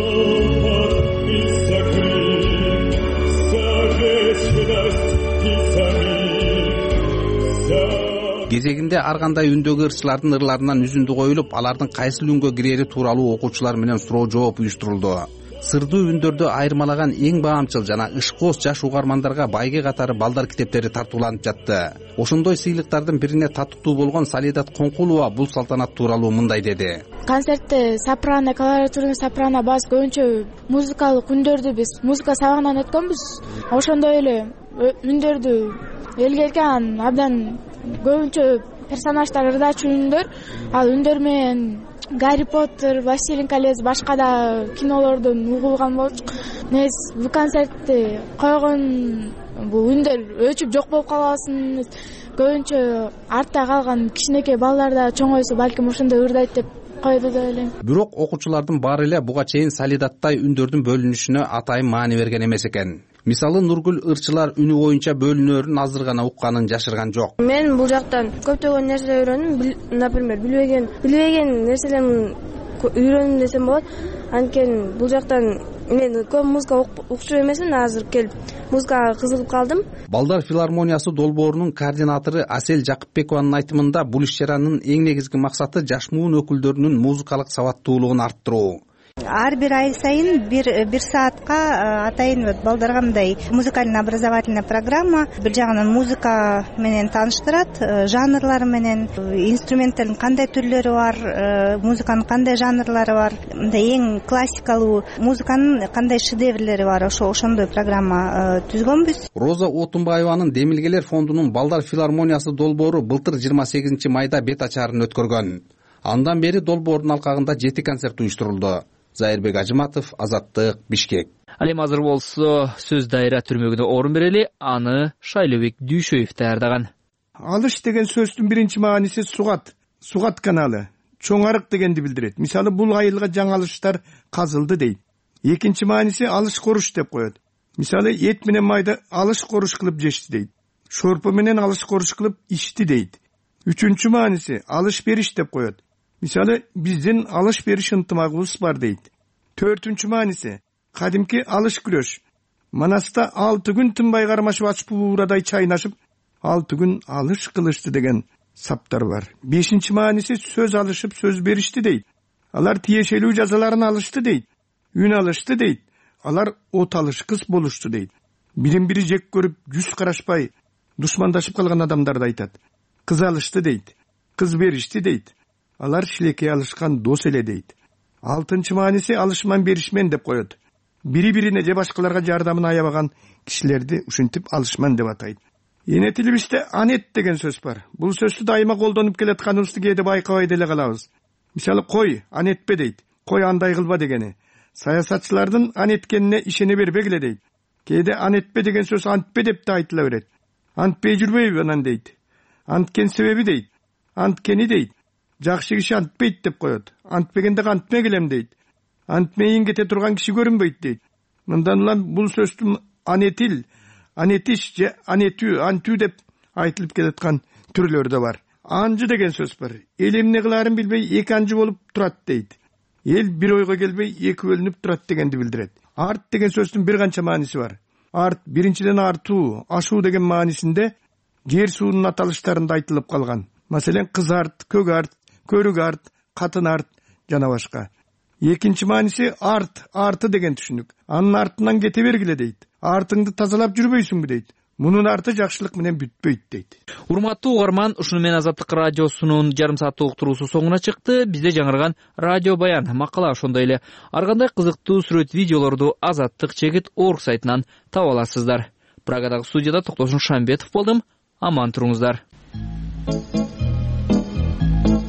Кезегинде ар кандай үндөгү ырчылардын ырларынан үзүндү коюлуп, алардын кайсыл үнгө кирери тууралуу окуучулар менен суроо жооп уюштурулду. Сырдуу үндөрдү айырмалаган эң баамчыл жана ышкоос жаш угармандарга байге катары балдар китептери тартууланып жатты. Ошондой сыйлыктардын бирине татыктуу болгон Салидат Коңкулова бул салтанат тууралуу мындай деди. Концертте сопрано, колоратурный сопрано, бас көбүнчө музыкалык үндөрдү биз музыка сабагынан өткөнбүз. Ошондой эле үндөрдү элге келген абдан көбүнчө персонаждар ырдачу үндөр, ал үндөр менен Гарри Поттер, Властелин колец, башка да кинолордон угулган болчук. Биз бул концертти койгон бул үндөр өчүп жок болуп калбасын. Көбүнчө артта калган кичинекей балдар да чоңойсо балким ошондой ырдайт деп койду деп ойлойм. Бирок окуучулардын баары эле буга чейин Салидаттай үндөрдүн бөлүнүшүнө атайын маани берген эмес экен. Мисалы Нургүл ырчылар үнү боюнча бөлүнөрүн азыр гана укканын жашырган жок. Мен бул жактан көптөгөн нерсе үйрөндүм. Например, билбеген билбеген нерселерин үйрөндүм десем болот. Анткени бул жактан мен көп музыка укчу эмесмин, азыр келип музыкага кызыгып калдым. Балдар филармониясы долбоорунун координатору Асель Жакыпбекованын айтымында бул иш-чаранын эң негизги максаты жаш муун өкүлдөрүнүн музыкалык сабаттуулугун арттыруу. Ар бир ай сайын бир бир саатка атайын балдарга мындай музыкально образовательная программа, бир жагынан музыка менен тааныштырат, жанрлары менен, инструменттердин кандай түрлөрү бар, музыканын кандай жанрлары бар, мындай эң классикалуу музыканын кандай шедеврлери бар, ошо ошондой программа түзгөнбүз. Роза Отунбаеванын Демилгелер фондунун Балдар филармониясы долбоору былтыр жыйырма сегизинчи майда бет ачаарын өткөргөн. Андан бери долбоордун алкагында жети концерт уюштурулду. Зайырбек Ажыматов, Азаттык, Бишкек. Ал эми азыр болсо сөз дайра түрмөгүнө орун берели, аны Шайлообек Дүйшөев даярдаган. Алыш деген сөздүн биринчи мааниси сугат, сугат каналы, чоң арык дегенди билдирет. Мисалы бул айылга жаңы алыштар казылды дейт. Экинчи мааниси алыш коруш деп коет. Мисалы эт менен майды алыш коруш кылып жешти дейт. Шорпо менен алыш коруш кылып ичти дейт. Үчүнчү мааниси алыш бериш деп коет. Мисалы биздин алыш бериш ынтымагыбыз бар дейт. Төртүнчү мааниси кадимки алыш күрөш. Манаста алты күн тынбай кармашып ачып буурадай чайнашып, алты күн алыш кылышты деген саптар бар. Бешинчи мааниси сөз алышып сөз беришти дейт. Алар тиешелүү жазаларын алышты дейт. Үн алышты дейт. Алар от алышкыс болушту дейт. Бирин бири жек көрүп жүз карашпай душмандашып калган адамдарды айтат. Кыз алышты дейт. Кыз беришти дейт. Алар шилекей алышкан дос эле дейт. Алтынчы мааниси алышман беришмен деп коет. Бири-бирине же башкаларга жардамын аябаган кишилерди ушинтип алышман деп атайт. Эне тилибизде анет деген сөз бар. Бул сөздү дайыма колдонуп келатканыбызды кээде байкабай деле калабыз. Мисалы кой анетпе дейт. Кой андай кылба дегени. Саясатчылардын анеткенине ишене бербегиле дейт. Кээде анетпе деген сөз антпе деп да айтыла берет. Антпей жүрбөйбү анан дейт. Анткен себеби дейт. Анткени дейт. Жакшы киши антпейт деп коет. Антпегенде антме келем дейт. Антмейин кете турган киши көрүнбөйт дейт. Мындан улам бул сөздүн анетил, анетиш же анетүү, антүү деп айтылып келаткан түрлөрү да бар. Анжы деген сөз бар. Эл эмне кылаарын билбей эки анжы болуп турат дейт. Эл бир ойго келбей эки бөлүнүп турат дегенди билдирет. Арт деген сөздүн бир канча мааниси бар. Арт биринчиден артуу, ашуу деген маанисинде жер суунун аталыштарында айтылып калган. Маселен кыз арт, көк арт, көрүк арт, катын арт жана башка. Экинчи мааниси арт, арты деген түшүнүк. Анын артынан кете бергиле дейт. Артыңды тазалап жүрбөйсүңбү дейт. Мунун арты жакшылык менен бүтпөйт дейт. Урматтуу угарман, ушуну менен Азаттык радиосунун жарым сааттык уктуруусу соңуна чыкты. Бизде жаңырган радио баян, макала ошондой эле ар кандай кызыктуу сүрөт видеолорду Азаттык чегит орг сайтынан таба аласыздар. Прагадагы студияда Токтосун Шамбетов болдум. Аман туруңуздар.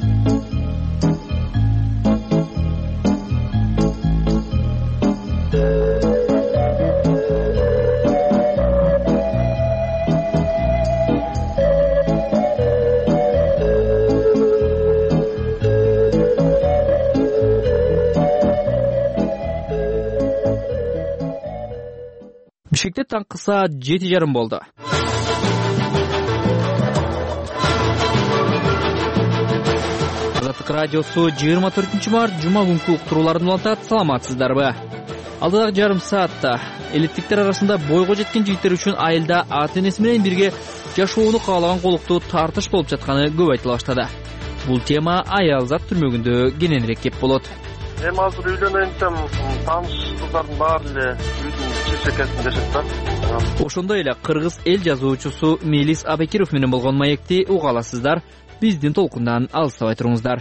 Yeah. Бишкекте таңкы саат жети жарым болду. Азаттык радиосу жыйырма төртүнчү март жума күнкү уктурууларын улантат. Саламатсыздарбы? Алдыдагы жарым саатта элиттиктер арасында бойго жеткен жигиттер үчүн айылда ата энеси менен бирге жашоону каалаган колуктуу тартыш болуп жатканы көп айтыла баштады. Бул тема аялзат түрмөгүндө кененирээк кеп болот. Эми азыр үйлөнөйүн десем, тааныш кыздардын баары эле үйдүн чечекесинде жашашат. Ошондой эле кыргыз эл жазуучусу Мелис Абекиров менен болгон маекти уга аласыздар. Биздин толкундан алыстабай туруңуздар.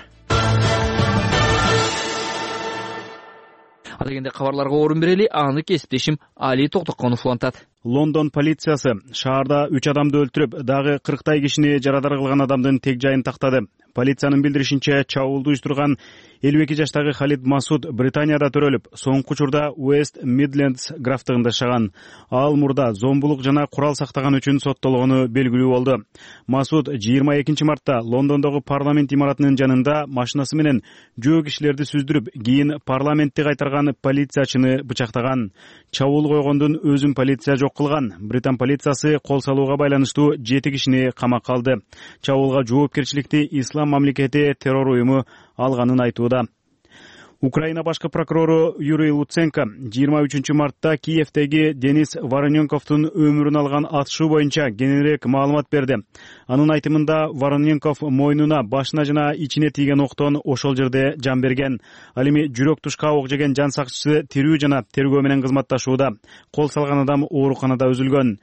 Адегенде кабарларга орун берели, аны кесиптешим Али Токтоконов улантат. Лондон полициясы шаарда үч адамды өлтүрүп, дагы кырктай кишини жарадар кылган адамдын тег жайын тактады. Полициянын билдиришинче, чабуулду уюштурган элүү эки жаштагы Халид Масуд Британияда төрөлүп, соңку учурда Уэст Мидлендс графтыгында жашаган. Ал мурда зомбулук жана курал сактаган үчүн соттолгону белгилүү болду. Масуд жыйырма экинчи мартта Лондондогу парламент имаратынын жанында машинасы менен жөө кишилерди сүздүрүп, кийин парламентти кайтарган полициячыны бычактаган. Чабуул койгондун өзүн полиция жок кылган. Британ полициясы кол салууга байланыштуу жети кишини камакка алды. Чабуулга жоопкерчиликти Ислам мамлекети террор уюму алганын айтууда. Украина башкы прокурору Юрий Луценко жыйырма үчүнчү мартта Киевдеги Денис Вороненковдун өмүрүн алган атышуу боюнча кененирээк маалымат берди. Анын айтымында Вороненков мойнуна, башына жана ичине тийген октон ошол жерде жан берген. Ал эми жүрөк тушка ок жеген жан сакчысы тирүү жана тергөө менен кызматташууда. Кол салган адам ооруканада үзүлгөн.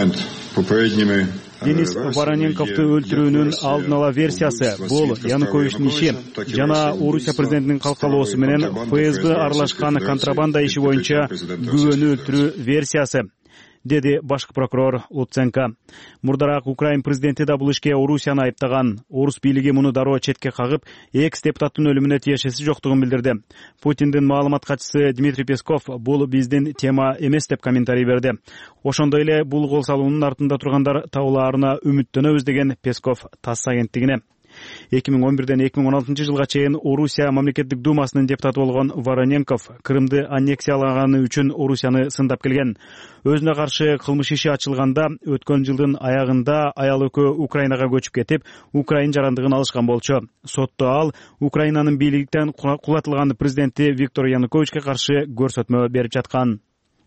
Денис Вороненковду өлтүрүүнүн алдын ала версиясы бул Януковичтин иши жана Орусия президентинин калкалоосу менен ФСБ аралашкан контрабанда иши боюнча күбөнү өлтүрүү версиясы, деди башкы прокурор Луценко. Мурдараак Украин президенти да бул ишке Орусияны айыптаган. Орус бийлиги муну дароо четке кагып, экс депутаттын өлүмүнө тиешеси жоктугун билдирди. Путиндин маалымат катчысы Дмитрий Песков бул биздин тема эмес деп комментарий берди. Ошондой эле бул кол салуунун артында тургандар табылаарына үмүттөнөбүз деген Песков ТАСС агенттигине. эки миң он бирден эки миң он алтынчы жылга чейин Орусия мамлекеттик думасынын депутаты болгон Вороненков Крымды аннексиялаганы үчүн Орусияны сындап келген. Өзүнө каршы кылмыш иши ачылганда өткөн жылдын аягында аял экөө Украинага көчүп кетип, Украин жарандыгын алышкан болчу. Сотто ал Украинанын бийликтен кулатылган президенти Виктор Януковичке каршы көрсөтмө берип жаткан.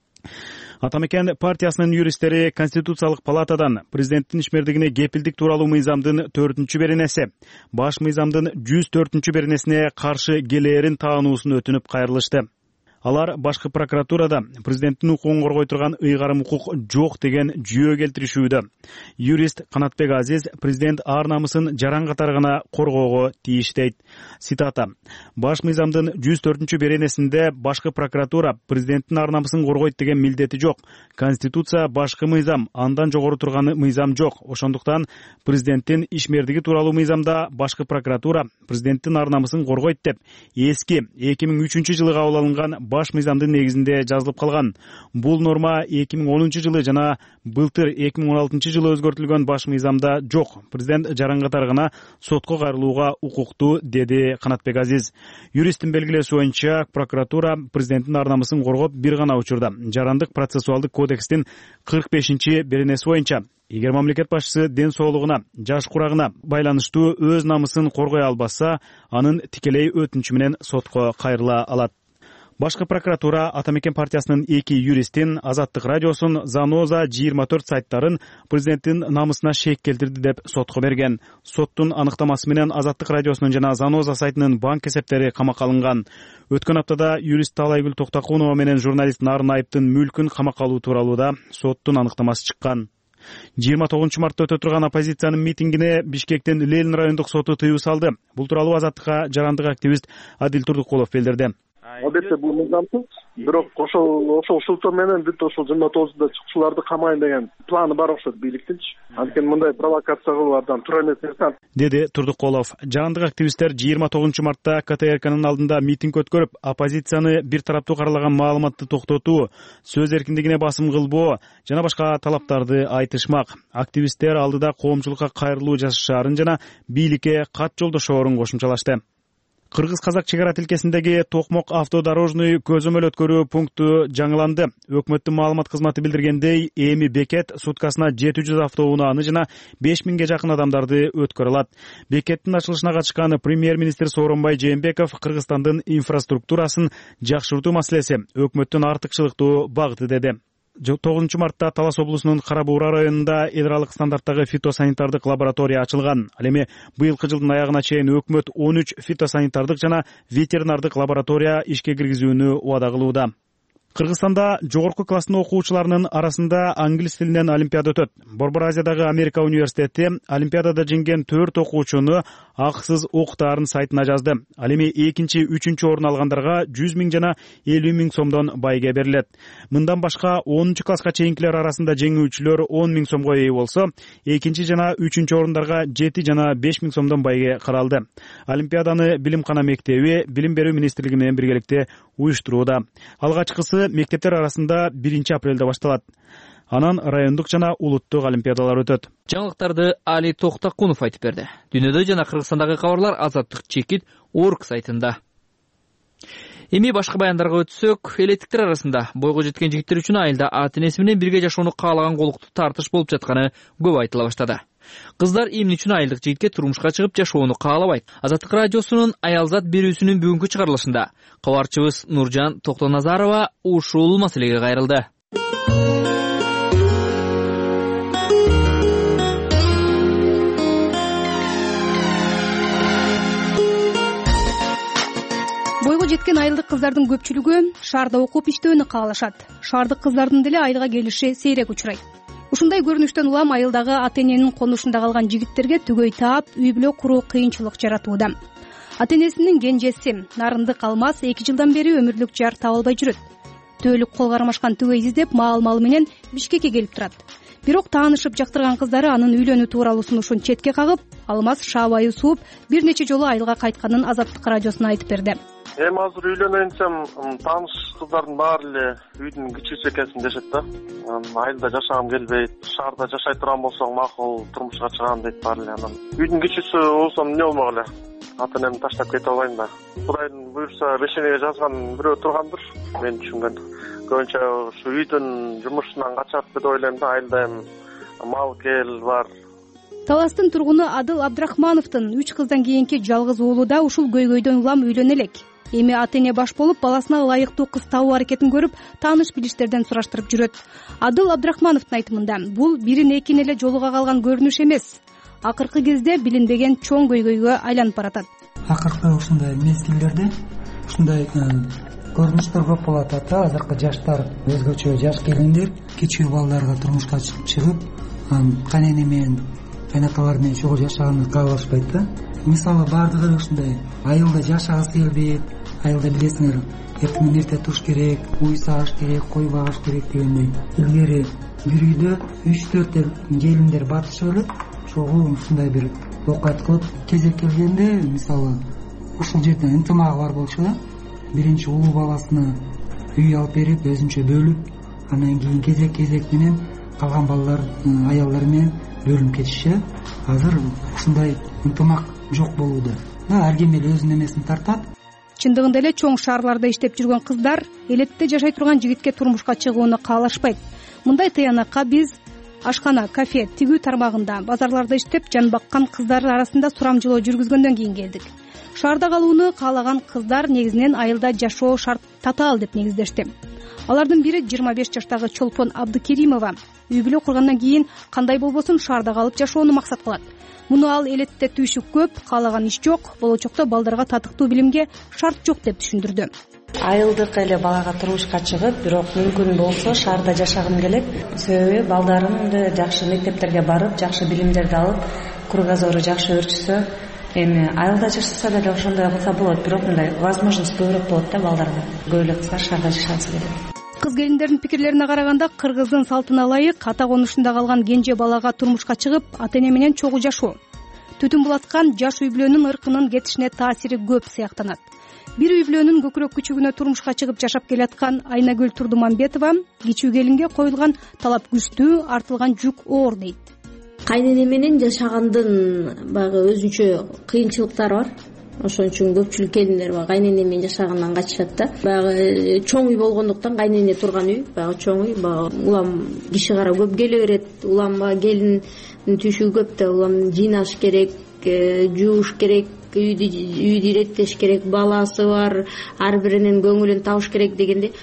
Атамекен партиясынын юристтери Конституциялык палатадан президенттин ишмердигине кепилдик тууралуу мыйзамдын төртүнчү беренеси, баш мыйзамдын жүз төртүнчү беренесине каршы келээрин таануусун өтүнүп кайрылышты. Алар башкы прокуратурада президенттин укугун коргой турган ыйгарым укук жок деген жүйө келтиришүүдө. Юрист Канатбек Азиз президент ар намысын жаран катары гана коргоого тийиш дейт. Цитата: баш мыйзамдын жүз төртүнчү беренесинде башкы прокуратура президенттин ар намысын коргойт деген милдети жок. Конституция башкы мыйзам, андан жогору турган мыйзам жок. Ошондуктан президенттин ишмердиги тууралуу мыйзамда башкы прокуратура президенттин ар намысын коргойт деп эски эки миң үчүнчү жылы кабыл алынган баш мыйзамдын негизинде жазылып калган. Бул норма эки миң онунчу жылы жана былтыр эки миң он алтынчы жылы өзгөртүлгөн баш мыйзамда жок. Президент жаран катары гана сотко кайрылууга укуктуу, деди Канатбек Азиз. Юристтин белгилөөсү боюнча прокуратура президенттин ар намысын коргоп бир гана учурда жарандык процессуалдык кодекстин кырк бешинчи беренеси боюнча эгер мамлекет башчысы ден соолугуна, жаш курагына байланыштуу өз намысын коргой албаса, анын тикелей өтүнүчү менен сотко кайрыла алат. Башкы прокуратура Атамекен партиясынын эки юристин, Азаттык радиосун, Заноза жыйырма төрт сайттарын президенттин намысына шек келтирди деп сотко берген. Соттун аныктамасы менен Азаттык радиосунун жана Заноза сайтынын банк эсептери камакка алынган. Өткөн аптада юрист Талайгүл Токтокунова менен журналист Нарын Айыптын мүлкүн камакка алуу тууралуу да соттун аныктамасы чыккан. жыйырма тогузунчу мартта өтө турган оппозициянын митингине Бишкектин Ленин райондук соту тыюу салды. Бул тууралуу Азаттыкка жарандык активист Адил Турдукулов билдирди. Албетте бул мыйзамсыз, бирок ошол ошол шылтоо менен бүт ошол жыйырма тогузунда чыкчыларды камайын деген планы бар окшойт бийликтинчи. Анткени мындай провокация кылуу абдан туура эмес нерсе, деди Турдукулов. Жарандык активисттер жыйырма тогузунчу мартта КТРКнын алдында митинг өткөрүп, оппозицияны бир тараптуу каралаган маалыматты токтотуу, сөз эркиндигине басым кылбоо жана башка талаптарды айтышмак. Активисттер алдыда коомчулукка кайрылуу жасашаарын жана бийликке кат жолдошоорун кошумчалашты. кыргыз казак чек ара тилкесиндеги Токмок автодорожный көзөмөл өткөрүү пункту жаңыланды. Өкмөттүн маалымат кызматы билдиргендей, эми бекет суткасына жети жүз автоунааны жана беш миңге жакын адамдарды өткөрө алат. Бекеттин ачылышына катышкан премьер-министр Сооронбай Жээнбеков Кыргызстандын инфраструктурасын жакшыртуу маселеси өкмөттүн артыкчылыктуу багыты деди. тогузунчу мартта Талас облусунун Кара Буура районунда эл аралык стандарттагы фитосанитардык лаборатория ачылган. Ал эми быйылкы жылдын аягына чейин өкмөт он үч фитосанитардык жана ветеринардык лаборатория ишке киргизүүнү убада кылууда. Кыргызстанда жогорку класстын окуучуларынын арасында англис тилинен олимпиада өтөт. Борбор Азиядагы Америка университети олимпиадада жеңген төрт окуучуну акысыз окутаарын сайтына жазды. Ал эми экинчи, үчүнчү орун алгандарга жүз миң жана элүү миң сомдон байге берилет. Мындан башка онунчу класска чейинкилер арасында жеңүүчүлөр он миң сомго ээ болсо, экинчи жана үчүнчү орундарга жети жана беш миң сомдон байге каралды. Олимпиаданы Билимкана мектеби Билим берүү министрлиги менен биргеликте уюштурууда. Алгачкысы мектептер арасында биринчи апрелде башталат. Анан райондук жана улуттук олимпиадалар өтөт. Жаңылыктарды Али Токтакунов айтып берди. Дүйнөдө жана Кыргызстандагы кабарлар Азаттык чекит орг сайтында. Эми башка баяндарга өтсөк, элеттиктер арасында бойго жеткен жигиттер үчүн айылда ата энеси менен бирге жашоону каалаган колуктуу тартыш болуп жатканы көп айтыла баштады. Кыздар эмне үчүн айылдык жигитке турмушка чыгып жашоону каалабайт? Азаттык радиосунун Аялзат берүүсүнүн бүгүнкү чыгарылышында кабарчыбыз Нуржан Токтоназарова ушул маселеге кайрылды. Бойго жеткен айылдык кыздардын көпчүлүгү шаарда окуп иштөөнү каалашат. Шаардык кыздардын деле айылга келиши сейрек учурайт. Ушундай көрүнүштөн улам айылдагы ата эненин конушунда калган жигиттерге түгөй таап, үй бүлө куруу кыйынчылык жаратууда. Ата энесинин кенжеси Нарындык Алмаз эки жылдан бери өмүрлүк жар таба албай жүрөт. Төөлүк кол кармашкан түгөй издеп маал-малы менен Бишкекке келип турат. Бирок таанышып жактырган кыздары анын үйлөнүү тууралуу сунушун четке кагып, Алмаз шаабайы сууп бир нече жолу айылга кайтканын Азаттык радиосуна айтып берди. Эми азыр үйлөнөйүн десем, тааныш кыздардын баары эле үйдүн кичүүсү экенсин дешет да. Айылда жашагым келбейт, шаарда жашай турган болсоң макул, турмушка чыгам дейт баары эле. Анан үйдүн кичүүсү болсом эмне болмок эле? Ата энемди таштап кете албайм да. Кудайдын буйрса бешенеге жазган бирөө тургандыр. Мен түшүнгөн көбүнчө ушу үйдүн жумушунан качат деп ойлойм да. Айылда эми мал кел бар. Таластын тургуну Адыл Абдрахмановдун үч кыздан кийинки жалгыз уулу да ушул көйгөйдөн улам үйлөнө элек. Эми ата эне баш болуп, баласына ылайыктуу кыз табуу аракетин көрүп, тааныш билиштерден сураштырып жүрөт. Адыл Абдрахмановдун айтымында, бул бирин экин эле жолуга калган көрүнүш эмес. Акыркы кезде билинбеген чоң көйгөйгө айланып баратат. Акыркы ушундай мезгилдерде ушундай көрүнүштөр көп болуп атат. Азыркы жаштар, өзгөчө жаш келиндер кичүү балдарга турмушка чыгып, кайнене менен, кайнаталар менен чогуу жашаганды каалашпайт да. Мисалы баардыгы ушундай айылда жашагысы келбейт. Айылда билесиңер, эртең эрте туш керек, уй сагыш керек, кой багыш керек дегендей. Илгери бир үйдө үч төрт келиндер батышып элек, чогуу ушундай бир окат кылып кезек келгенде, мисалы ушул жерде ынтымагы бар болчу да. Биринчи улуу баласына үй алып берип, өзүнчө бөлүп, анан кийин кезек-кезек менен калган балдар, аялдар менен бөлүнүп кетиши. Азыр ушундай ынтымак жок болууда. Ар ким эле өзүнүн эмесин тартат. Чындыгында эле чоң шаарларда иштеп жүргөн кыздар элетте жашай турган жигитке турмушка чыгууну каалашпайт. Мындай тыянакка биз ашкана, кафе, тигүү тармагында, базарларда иштеп жан баккан кыздар арасында сурамжылоо жүргүзгөндөн кийин келдик. Шаарда калууну каалаган кыздар негизинен айылда жашоо шарт татаал деп негиздешти. Алардын бири жыйырма беш жаштагы Чолпон Абдыкеримова. Үй бүлө кургандан кийин кандай болбосун шаарда калып жашоону максат кылат. Муну ал элетте түйшүк көп, каалаган иш жок, болочокто балдарга татыктуу билимге шарт жок деп түшүндүрдү. Айылдык эле балага турмушка чыгып, бирок мүмкүн болсо шаарда жашагым келет. Себеби балдарымды жакшы мектептерге барып, жакшы билимдерди алып, кругозору жакшы өрчүсө, эми айылда жашаса деле ошондой кылса болот, бирок мындай возможность көбүрөөк болот да балдарга. Көп эле кыздар шаарда жашагысы келет. Кыз келиндердин пикирлерине караганда, кыргыздын салтына ылайык ата конушунда калган кенже балага турмушка чыгып, ата эне менен чогуу жашоо. Түтүн булаткан жаш үй бүлөнүн ыркынын кетишине таасири көп сыяктанат. Бир үй бүлөнүн көкүрөк күчүгүнө турмушка чыгып жашап келаткан Айнагүл Турдумамбетова кичүү келинге коюлган талап күчтүү, артылган жүк оор дейт. Кайнене менен жашагандын баягы өзүнчө кыйынчылыктары бар. ошон үчүн көпчүлүк келиндер баягы кайнене менен жашагандан качышат да. Баягы чоң үй болгондуктан кайнене турган үй, баягы чоң үй, баягы улам киши кара көп келе берет. Улам келиндин түшүгү көп да, улам жыйнаш керек, жууш керек, үйдү үйдү иреттеш керек, баласы бар, ар биринин көңүлүн табыш керек дегенде,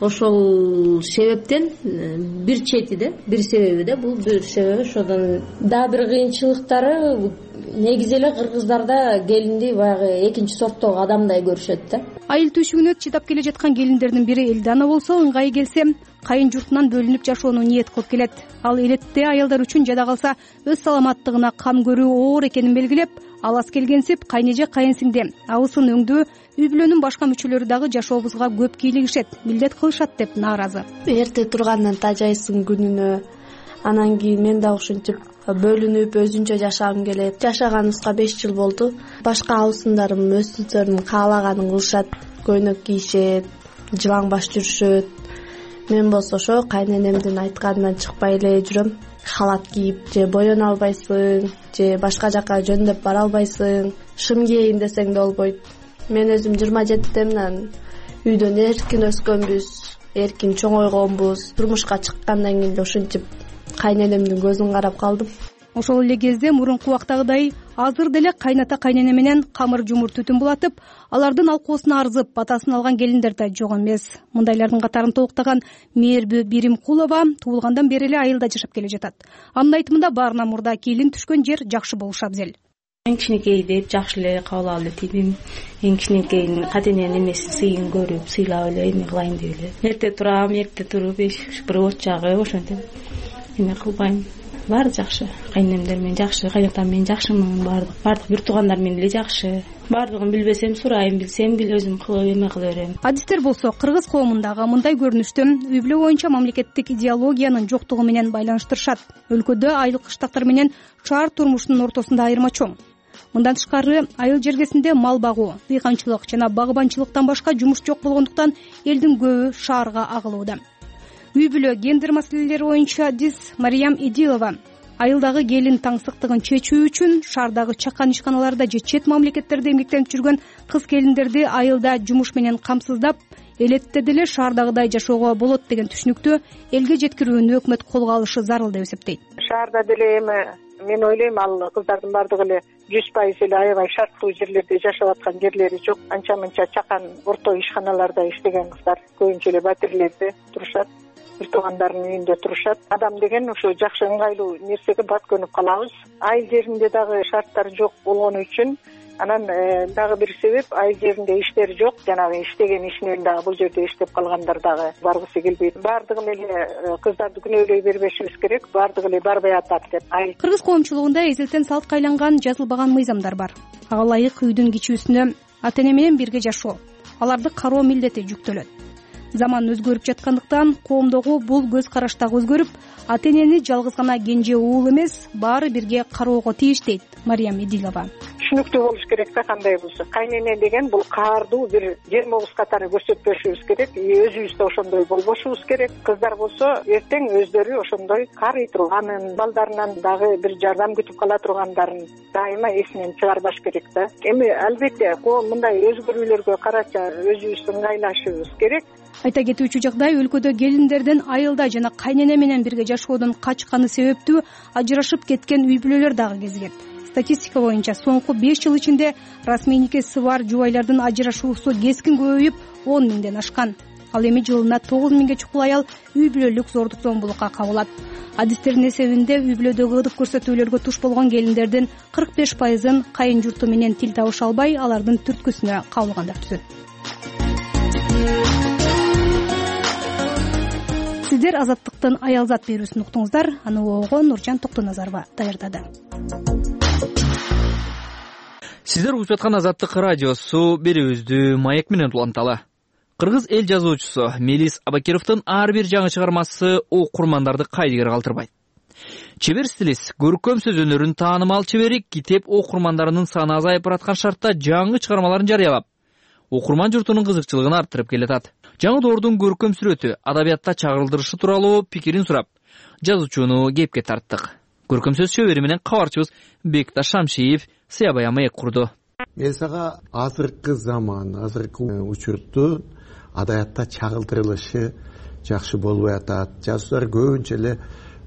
ошол себептен бир чети да, бир себеби да, бул бир себеби. Ошодон дагы бир кыйынчылыктары негизи эле кыргыздарда келинди баягы экинчи сорттогу адамдай көрүшөт да. Айыл төшүгүнө чыдап келе жаткан келиндердин бири Элдана болсо, ыңгайы келсе кайын журтунан бөлүнүп жашоону ниет кылып келет. Ал элетте аялдар үчүн жада калса өз саламаттыгына кам көрүү оор экенин белгилеп, алас келгенсип кайнеже кайынсиңде абысын өңдүү үй бүлөнүн башка мүчөлөрү дагы жашообузга көп кийлигишет, милдет кылышат деп нааразы. Эрте тургандан тажайсың күнүнө, анан кийин мен дагы ушинтип бөлүнүп өзүнчө жашагым келет. Жашаганыбызга беш жыл болду. Башка абысындарым өздөрүнүн каалаганын кылышат, көйнөк кийишет, жылаң баш жүрүшөт. Мен болсо ошо кайненемдин айтканынан чыкпай эле жүрөм. Халат кийип же боёно албайсың, же башка жака жөндөп бара албайсың, шым кийейин десең да болбойт. Мен өзүм жыйырма жетидемнен үйдөн эркин өскөнбүз, эркин чоңойгонбуз. Турмушка чыккандан кийин ушинтип кайненемдин көзүн карап калдым. Ошол эле кезде мурунку убактагыдай азыр деле кайната кайнене менен камыр жумур түтүн булатып, алардын алкоосуна арзып батасын алган келиндер да жок эмес. Мындайлардын катарын толуктаган Мээрбү Биримкулова туулгандан бери эле айылда жашап келе жатат. Анын айтымында баарынан мурда келин түшкөн жер жакшы болуш абзел. Эң кичинекейди жакшы эле кабыл алып эле тийдим. Эң кичинекейин катененин эмесин сыйын көрүп, сыйлап эле эме кылайын деп эле. Эрте турам, эрте туруп, бир от жагып, ошентип эме кылбайм. Баары жакшы. Кайнемдер менен жакшы, кайнатам менен жакшымын, баардык. Баардык бир туугандар менен эле жакшы. Баардыгын билбесем сурайм, билсем бил өзүм кылып эме кыла берем. Адистер болсо кыргыз коомундагы мындай көрүнүштү үй бүлө боюнча мамлекеттик идеологиянын жоктугу менен байланыштырышат. Өлкөдө айыл кыштактар менен шаар турмушунун ортосунда айырма чоң. Мындан тышкары айыл жергесинде мал багуу, дыйканчылык жана багбанчылыктан башка жумуш жок болгондуктан элдин көбү шаарга агылууда. Үй бүлө гендер маселелери боюнча адис Мариям Идилова айылдагы келин таңсыктыгын чечүү үчүн шаардагы чакан ишканаларда же чет мамлекеттерде эмгектенип жүргөн кыз келиндерди айылда жумуш менен камсыздап, элетте деле шаардагыдай жашоого болот деген түшүнүктү элге жеткирүүнү өкмөт колго алышы зарыл деп эсептейт. Шаарда деле эми мен ойлойм, ал кыздардын баардыгы эле жүз пайыз эле аябай шарттуу жерлерде жашап аткан жерлери жок. Анча мынча чакан орто ишканаларда иштеген кыздар көбүнчө эле батирлерде турушат, бир туугандарынын үйүндө турушат. Адам деген ошо жакшы ыңгайлуу нерсеге бат көнүп калабыз. Айыл жеринде дагы шарттар жок болгону үчүн, анан дагы бир себеп айыл жеринде иштер жок. Жанагы иштеген ишинен дагы бул жерде иштеп калгандар дагы баргысы келбейт. Баардыгын эле кыздарды күнөөлөй бербешибиз керек. Баардыгы эле барбай атат деп. Кыргыз коомчулугунда эзелтен салтка айланган жазылбаган мыйзамдар бар. Ага ылайык үйдүн кичүүсүнө ата эне менен бирге жашоо, аларды кароо милдети жүктөлөт. Заман өзгөрүп жаткандыктан коомдогу бул көз караш дагы өзгөрүп, ата энени жалгыз гана кенже уул эмес, баары бирге кароого тийиш дейт Мариям Идилова. Түшүнүктүү болуш керек да, кандай болсо. Кайнене деген бул каардуу бир жермобуз катары көрсөтпөшүбүз керек, өзүбүз да ошондой болбошубуз керек. Кыздар болсо эртең өздөрү ошондой карый турганын, балдарынан дагы бир жардам күтүп кала тургандарын дайыма эсинен чыгарбаш керек да. Эми албетте коом мындай өзгөрүүлөргө карача өзүбүздү ыңгайлашыбыз керек. Айта кетүүчү жагдай, өлкөдө келиндердин айылда жана кайнене менен бирге жашоодон качканы себептүү ажырашып кеткен үй бүлөлөр дагы кезигет. Статистика боюнча соңку беш жыл ичинде расмий никеси бар жубайлардын ажырашуусу кескин көбөйүп он миңден ашкан. Ал эми жылына тогуз миңге чукул аял үй бүлөлүк зордук зомбулукка кабылат. Адистердин эсебинде үй бүлөдөгү ырдык көрсөтүүлөргө туш болгон келиндердин кырк беш пайызын кайын журту менен тил табыша албай, алардын түрткүсүнө кабылгандар түзөт. Сиздер Азаттыктын аялзат берүүсүн уктуңуздар. Аны оого Нуржан Токтоназарова даярдады. Сиздер угуп жаткан Азаттык радиосу берүүбүздү маек менен уланталы. Кыргыз эл жазуучусу Мелис Абакировдун ар бир жаңы чыгармасы окурмандарды кайдыгер калтырбайт. Чебер стилист көркөм сөз өнөрүнүн таанымал чебери китеп окурмандарынын саны азайып бараткан шартта жаңы чыгармаларын жарыялап, окурман журтунун кызыкчылыгын арттырып келатат. Жаңы доордун көркөм сүрөтү, адабиятта чагылдырышы тууралуу пикирин сурап, жазуучуну кепке тарттык. Көркөм сөз чебери менен кабарчыбыз Бекташ Шамшиев сыя баян маек курду. мен сага азыркы заман азыркы учурдун адабиятта чагылдырылышы жакшы болбой атат. Жазуучулар көбүнчө эле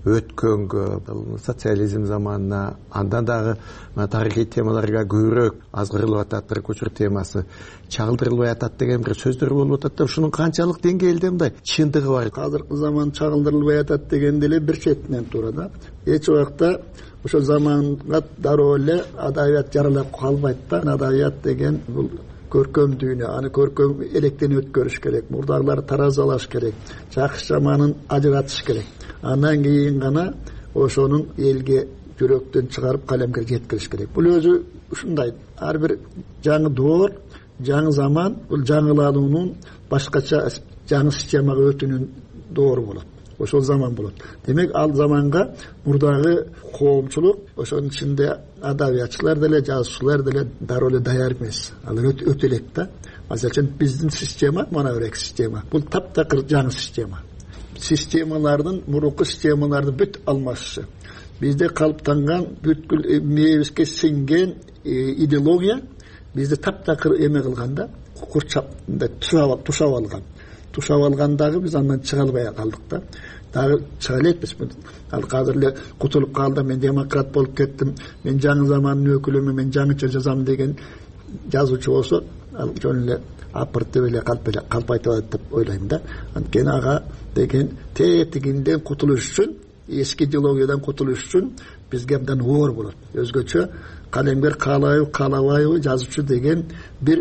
өткөнгө, социализм заманына, андан дагы тарыхый темаларга көбүрөөк азгырылып атат. Бир учур темасы чагылдырылбай атат деген бир сөздөр болуп атат да, ушунун канчалык деңгээлде мындай чындыгы бар? Азыркы заман чагылдырылбай атат деген деле бир четинен туура да. Эч убакта ошол заманга дароо эле адабият жаралап калбайт да. Адабият деген бул көркөм дүйнө, аны көркөм электен өткөрүш керек, мурдагыларды таразалаш керек, жакшы жаманын ажыратыш керек. Андан кийин гана ошонун элге жүрөктөн чыгарып калемге жеткириш керек. Бул өзү ушундай. Ар бир жаңы доор, жаңы заман бул жаңылануунун башкача жаңы системага өтүүнүн доору болот. Ошол заман болот. Демек ал заманга мурдагы коомчулук, ошонун ичинде адабиятчылар деле, жазуучулар деле дароо эле даяр эмес. Алар өтө элек да. Мисалы үчүн биздин система, мына бир система. Бул таптакыр жаңы система. Системалардын, мурунку системаларды бүт алмашышы. Бизде калыптанган бүткүл мээбизге сиңген идеология бизде таптакыр эме кылганда, курчап тушап алган. Тушап алгандагы биз андан чыга албай калдык да. Дагы чыга элекпиз. Ал азыр эле кутулуп калды, мен демократ болуп кеттим, мен жаңы замандын өкүлүмүн, мен жаңыча жазам деген жазуучу болсо, ал жөн эле апыртып эле калп эле калп айтып атат деп ойлойм да. Анткени ага деген тетигинден кутулуш үчүн, эски идеологиядан кутулуш үчүн бизге абдан оор болот. Өзгөчө калемгер каалайбы, каалабайбы жазуучу деген бир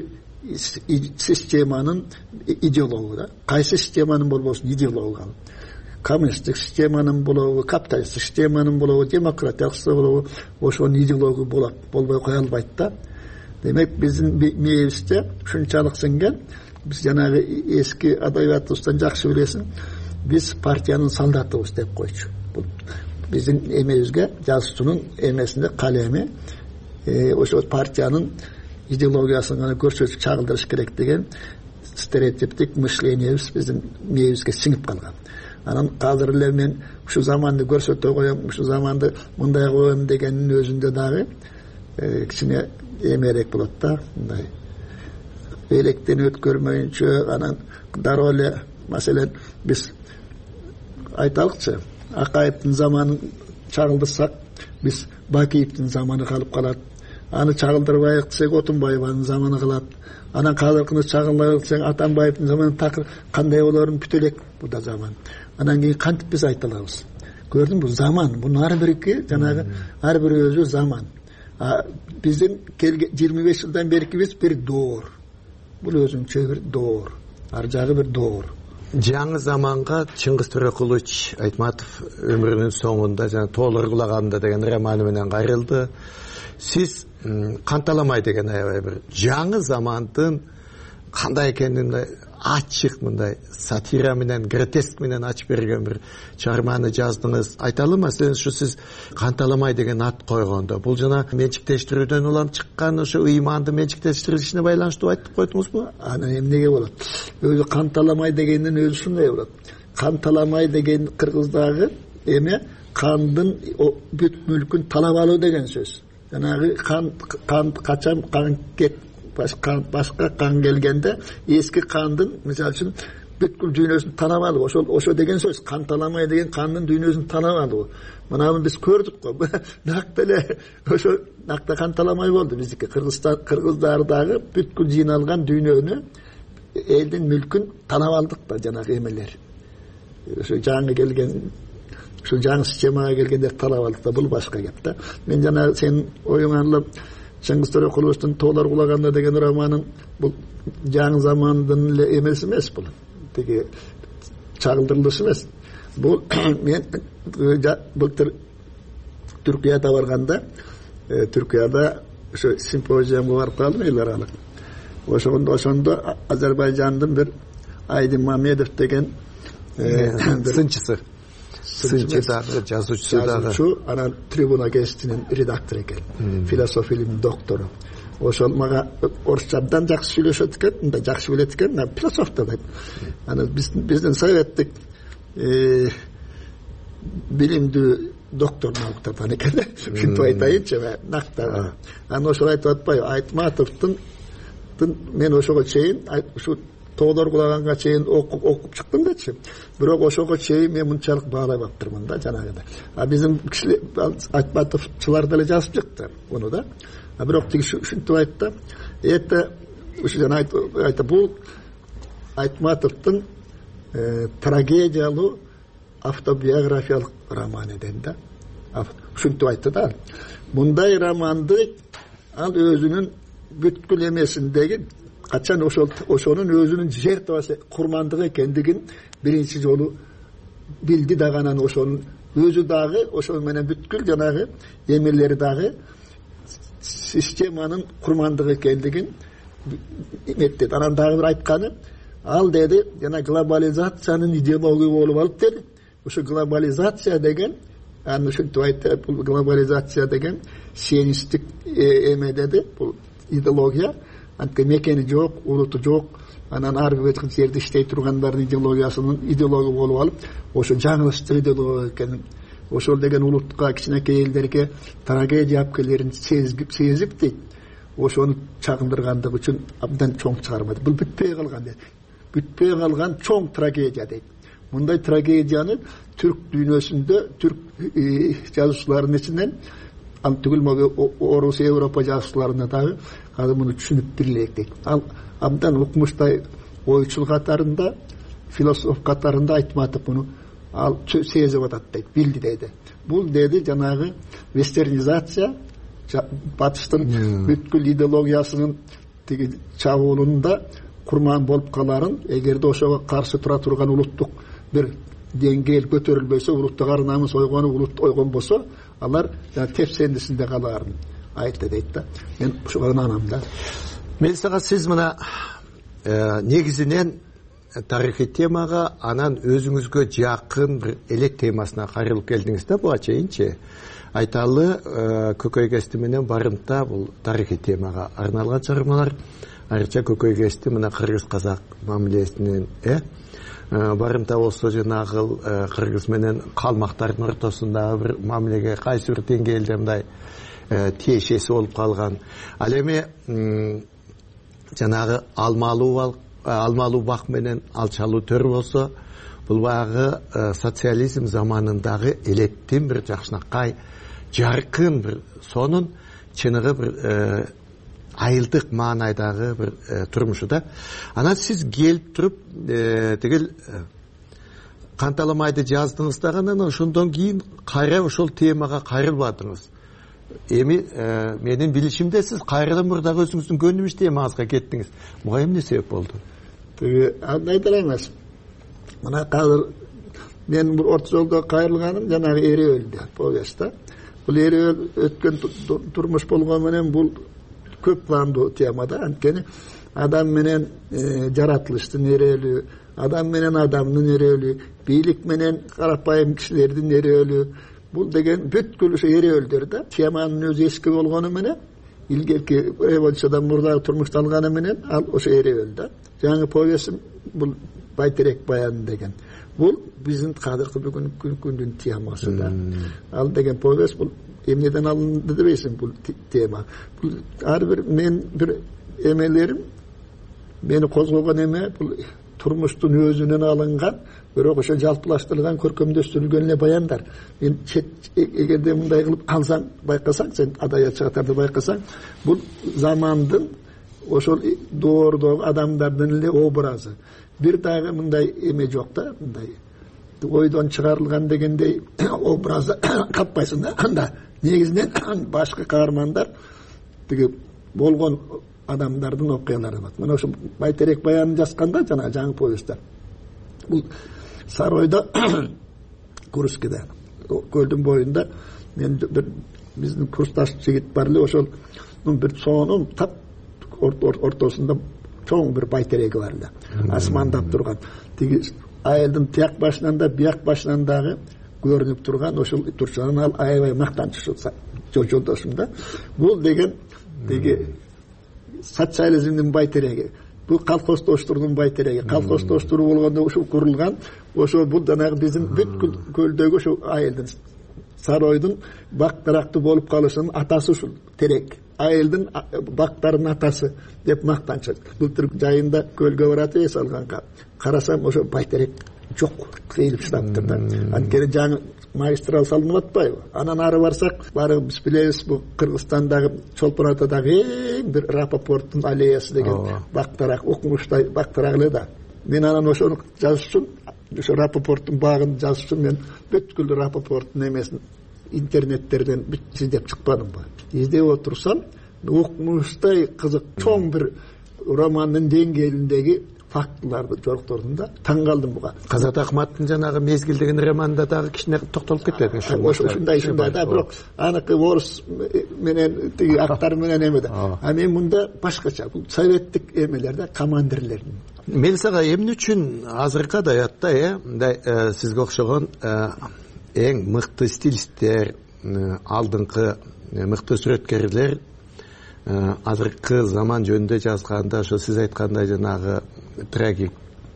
системанын идеологу да. Кайсы системанын болбосун идеологу. Коммунисттик системанын болобу, капиталисттик системанын болобу, демократиялык болобу, ошонун идеологу болот, болбой кое албайт да. Демек биздин мээбизде ушунчалык сиңген, биз жанагы эски адабиятыбыздан жакшы билесиң, биз партиянын солдатыбыз деп койчу. Бул биздин эмебизге жазуучунун эмесинде калеми ошол партиянын идеологиясын гана көрсөтүп чагылдырыш керек деген стереотиптик мышлениебиз биздин мээбизге сиңип калган. Анан азыр эле мен ушу заманды көрсөтө коем, ушу заманды мындай коем дегендин өзүндө дагы кичине эмерек болот да. Мындай электен өткөрмөйүнчө, анан дароо эле маселен биз айталыкчы, Акаевдин заманын чагылдырсак, биз Бакиевдин заманы калып калат. Аны чагылдырбайык десек, Отунбаеванын заманы калат. Анан казыркыны чагылдырбайык десек, Атамбаевдин заманы такыр кандай болорун бүтө элек бул да заман. Анан кийин кантип биз айта алабыз? Көрдүң, бул заман, бунун ар бирки жанагы ар бир өзү заман. Биздин жыйырма беш жылдан берки биз бир доор. Бул өзүнчө бир доор. Ар жагы бир доор. Жаңы заманга Чыңгыз Төрөкулович Айтматов өмүрүнүн соңунда жана Тоолоргулаганда деген романы менен кайрылды. Сиз канталамай деген аябай бир жаңы замандын кандай экенин ачык мындай сатира менен, гротеск менен ачып берген бир чыгарманы жаздыңыз. Айталы маселен ушу сиз канталамай деген ат койгондо, бул жана менчиктештирүүдөн улам чыккан ошо ыйманды менчиктештирилишине байланыштуу айтып койдуңузбу? Анан эмнеге болот? Өзү канталамай дегендин өзү ушундай болот. Канталамай деген кыргыздагы эме кандын бүт мүлкүн талап алуу деген сөз. Жанагы кан кан качан кан кет башка башка кан келгенде эски кандын мисалы үчүн бүткүл дүйнөсүн танап алуу, ошол ошо деген сөз. Канталамай деген кандын дүйнөсүн танап алуу. Мынаны биз көрдүк го. Накта эле ошо накта канталамай болду биздики. Кыргызстан кыргыздардагы бүткүл жыйналган дүйнөнү, элдин мүлкүн танап алдык да жанагы эмелер. Ошо жаңы келген, ушул жаңы системага келгенде талап алдык да, бул башка кеп да. Мен жана сен оюңан Чыңгыз Төрөкуловичтин Тоолоргулаганда деген романын бул жаңы замандын эле эмеси эмес, бул тиги чагылдырылышы эмес. Бул мен былтыр Түркияда барганда, Түркияда ошо симпозиумга барып калдым, эл аралык. Ошондо ошондо Азербайжандын бир Айдын Мамедов деген сынчысы сынчы дагы, жазуучу дагы, анан Трибуна газетинин редактору экен, философия илиминин доктору. Ошол мага орусчадан жакшы сүйлөшөт экен, мындай жакшы билет экен, философ да дейт. Анан биздин советтик билимдүү доктор науктардан экен ушинтип айтайынчы нактаа анан ошол айтып атпайбы Айтматовдун мен ошого чейин ушу тоолор кулаганга чейин окуп чыктым дечи бирок ошого чейин мен мынчалык баалай баптырмын да жанагыдай а биздин кишилер Айтматовчулар деле жазып чыкты муну да а бирок тиги ушинтип айтты это ушу жана айтты бул Айтматовдун трагедиялуу автобиографиялык роман экен да ушинтип айтты да мындай романды ал өзүнүн бүткүл эмесиндеги качан ошол ошонун өзүнүн жертвасы курмандык экендигин биринчи жолу билди дагы анан ошонун өзү дагы ошол менен бүткүл жанагы эмелери дагы системанын курмандыгы экендигин эметти анан дагы бир айтканы ал деди жана глобализациянын идеология болуп алып деди ушу глобализация деген анан ушинтип айтты бул глобализация деген сионисттик эме деди бул идеология анткени мекени жок улуту жок анан ар бир жерде иштей тургандардын идеологиясынын идеология болуп алып ошо жаңылыштуу идеология экенин ошол деген улутка кичинекей элдерге трагедия алып келерин сезип дейт ошону чагындыргандыгы үчүн абдан чоң чыгарма бул бүтпөй калган дейт бүтпөй калган чоң трагедия дейт мындай трагедияны түрк дүйнөсүндө түрк жазуучуларынын ичинен ал түгүл орус Европа жазуучуларына дагы азыр муну түшүнүп билелик дейт ал абдан укмуштай ойчул катарында философ катарында Айтматов муну ал сезип атат дейт билди дейди бул деди жанагы вестернизация батыштын бүткүл идеологиясынын тиги чабуулунда курман болуп каларын эгерде ошого каршы тура турган улуттук бир деңгээл көтөрүлбөсө улуттук ар намыс ойгонуп улут ойгонбосо алар тепсендисинде каларын айтты дейт да мен ушуга ынанам да Мелисага сиз мына негизинен тарыхый темага анан өзүңүзгө жакын бир элек темасына кайрылып келдиңиз да буга чейинчи айталы көкөй кести менен барымта бул тарыхый темага арналган чыгармалар айрыкча көкөй кести мына кыргыз казак мамилесинен э барымта болсо жанагы кыргыз менен калмактардын ортосундагы бир мамилеге кайсы бир деңгээлде мындай тиешеси болуп калган ал эми жанагы алмалуу алмалуу бак менен алчалуу төр болсо бул баягы социализм заманындагы элеттин бир жакшынакай жаркын бир сонун чыныгы бир айылдык маанайдагы бир турмушу да анан сиз келип туруп тигил Канталамайды жаздыңыз дагы анан ошондон кийин кайра ошол темага кайрылбадыңыз эми менин билишимде сиз кайрадан бир дагы өзүңүздүн көнүмүш темаңызга кеттиңиз буга эмне себеп болду тиги айта элемес мына азыр мен бир орто жолдо кайрылганым жанагы Эреөлдө повесть да бул Эреөл өткөн турмуш болгону менен бул көп пландуу тема да анткени адам менен жаратылыштын эреөлү адам менен адамдын эреөлү бийлик менен карапайым кишилердин эреөлү бул деген бүткүл ошо эреөлдөр да теманын өзү эски болгону менен илгерки революциядан мурдагы турмушталганы менен ал ошо эреөл да жаңы повесть бул байтерек баяны деген бул биздин кадыркы бүгүнкү күндүн темасы да ал деген повесть бул эмнеден алынды дебейсиң бул тема бул ар бир мен бир эмелерим мени козгогон эме бул турмуштун өзүнөн алынган бирок ошо жалпылаштырылган көркөмдөштүрүлгөн эле баяндар мен эгерде мындай кылып алсаң байкасаң сен адабият жыгаттарды байкасаң бул замандын ошол доордогу адамдардын эле образы бир дагы мындай эме жок да мындай ойдон чыгарылган дегендей образды каппайсың да анда негизинен башкы каармандар тиги болгон адамдардын окуялары бар мына ошо байтерек баянын жазганда жана жаңы повесттер бул Саройдо Курскиде көлдүн боюнда мен бир биздин курсташ жигит бар эле ошол бир сонун тап ортосунда чоң бир байтереги бар эле асмандап турган тиги айылдын тияк башынан да бияк башынан дагы көрүнүп турган ошол турчанын ал аябай мактанчу жолдошум да бул деген тиги социализмдин байтереги бул колхоздоштурдун байтереги колхоздоштуруу болгондо ушул курулган ошо бул жанагы биздин бүткүл көлдөгү ошо айылдын саройдун бак даракты болуп калышынын атасы ушул терек, айылдын бактарынын атасы деп мактанышат. Былтыр жайында көлгө барат эс алганга карасам ошо байтерек жок, сейилип чыдаптыр да. Анткени жаңы магистрал салынып атпайбы? Анан ары барсак, баары биз билебиз, бул Кыргызстандагы Чолпон Атадагы эң бир Рапопорттун аллеясы деген бактарак, укмуштай бактарак эле да. Мен анан ошону жазыш үчүн, ошо Рапопорттун багын жазыш үчүн мен бүткүл Рапопорттун эмесин интернеттерден бүт издеп чыкпадымбы? Издеп отурсам, укмуштай кызык чоң бир романдын деңгээлиндеги фактыларды жоруктордум да, таң калдым буга. Казат Акматтын жанагы мезгил деген романда дагы кичине токтолуп кетпедиң ошо. Ушундай ушундай да, бирок аныкы орус менен тиги актар менен эме да. А мен мында башкача, бул советтик эмелерде командирлердин. Мен сага эмне үчүн азыркы адаятта, э, мындай сизге окшогон эң мыкты стилисттер, алдыңкы мыкты сүрөткерлер азыркы заман жөнүндө жазганда, ошо сиз айткандай жанагы трагик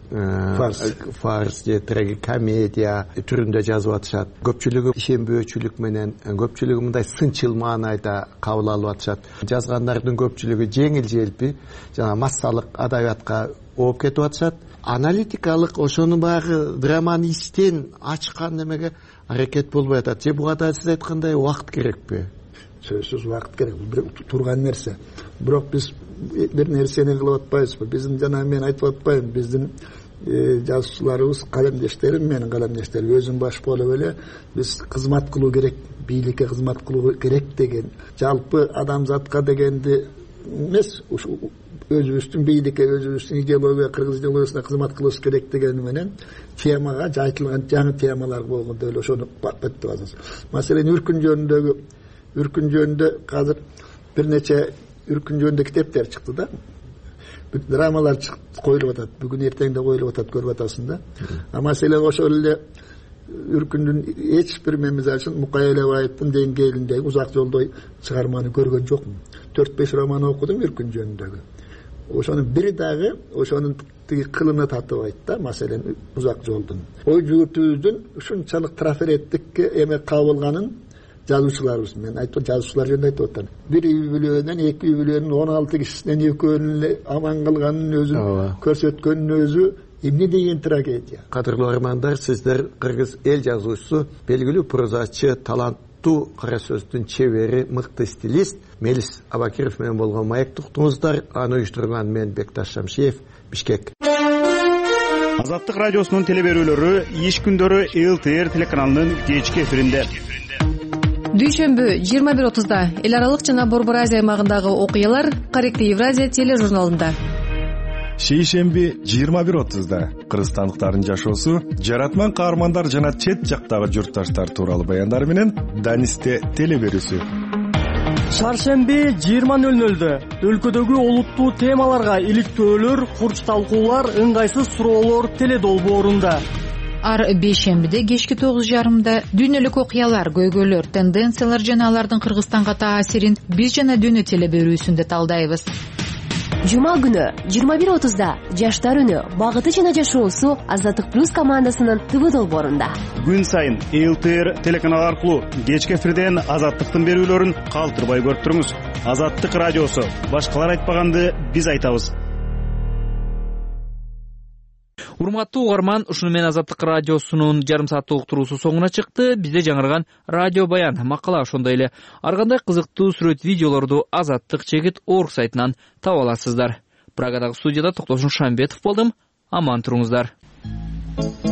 фарс же трагикомедия түрүндө жазып атышат. Көпчүлүгү ишенбөөчүлүк менен, көпчүлүгү мындай сынчыл маанайда кабыл алып атышат. Жазгандардын көпчүлүгү жеңил желпи, жана массалык адабиятка ооп кетип атышат. Аналитикалык ошону баягы драманы истен ачкан немеге аракет болбой атат. Же буга да сиз айткандай убакыт керекпи? Сөзсүз убакыт керек, бир турган нерсе. Бирок биз бир нерсени кылып атпайбызбы? Биздин жана мен айтып атпайм, биздин жазуучуларыбыз, калемдештерим, менин калемдештерим өзүм баш болуп эле биз кызмат кылуу керек, бийликке кызмат кылуу керек деген, жалпы адамзатка дегенди эмес, ушу өзүбүздүн бийликке, өзүбүздүн идеология, кыргыз идеологиясына кызмат кылыш керек дегени менен темага жайтылган жаңы темалар болгондо эле ошону беттеп атабыз. Маселен, үркүн жөнүндөгү үркүн жөнүндө азыр бир нече үркүн жөнүндө китептер чыкты да. Драмалар коюлуп атат, бүгүн эртеңде коюлуп атат, көрүп атасың да. А маселен ошол эле үркүндүн эч бир мен мисалы үчүн Мукай Элебаевдин деңгээлиндеги узак жолдо чыгарманы көргөн жокмун. төрт беш роман окудум үркүн жөнүндөгү. Ошонун бири дагы ошонун тиги кылына татыбайт да, маселен узак жолдун. Ой жүгүртүүбүздүн ушунчалык трафареттикке эме кабылганын жазуучуларыбыз, мен айтып жазуучулар жөнүндө айтып атам. Бир үй бүлөнүн, эки үй бүлөнүн он алты кишисинен экөөнүн эле аман калганын өзүн көрсөткөнүн өзү эмне деген трагедия. Кадырлуу армандар, сиздер кыргыз эл жазуучусу, белгилүү прозачы, таланттуу кара сөздүн чебери, мыкты стилист Мелис Абакиров менен болгон маекти уктуңуздар. Аны уюштурган мен Бекташ Шамшиев, Бишкек. Азаттык радиосунун телеберүүлөрү иш күндөрү эл тэ эр телеканалынын кечки эфиринде. Дүйшөмбү жыйырма бир отузда эл аралык жана Борбор Азия аймагындагы окуялар Корректив Евразия тележурналында. Шейшемби жыйырма бир отузда кыргызстандыктардын жашоосу, жаратман каармандар жана чет жактагы журтташтар тууралуу баяндар менен Данисте телеберүүсү. Шаршемби жыйырма нөл нөлдө өлкөдөгү олуттуу темаларга иликтөөлөр, курч талкуулар, ыңгайсыз суроолор теледолбоорунда. Ар бейшембиде кечки тогуз жарымда дүйнөлүк окуялар, көйгөйлөр, тенденциялар жана алардын Кыргызстанга таасирин биз жана дүйнө телеберүүсүндө талдайбыз. Жума күнү жыйырма бир отузда жаштар үнү, багыты жана жашоосу Азаттык плюс командасынын ТВ долбоорунда. Күн сайын эл тэ эр телеканалы аркылуу кечки эфирден Азаттыктын берүүлөрүн калтырбай көрүп туруңуз. Азаттык радиосу, башкалар айтпаганды биз айтабыз. Урматтуу угарман, ушуну менен Азаттык радиосунун жарым сааттык уктуруусу соңуна чыкты. Бизде жаңырган радио баян, макала, ошондой эле ар кандай кызыктуу сүрөт видеолорду Азаттык чегит орг сайтынан таба аласыздар. Прагадагы студияда Токтосун Шамбетов болдум. Аман туруңуздар.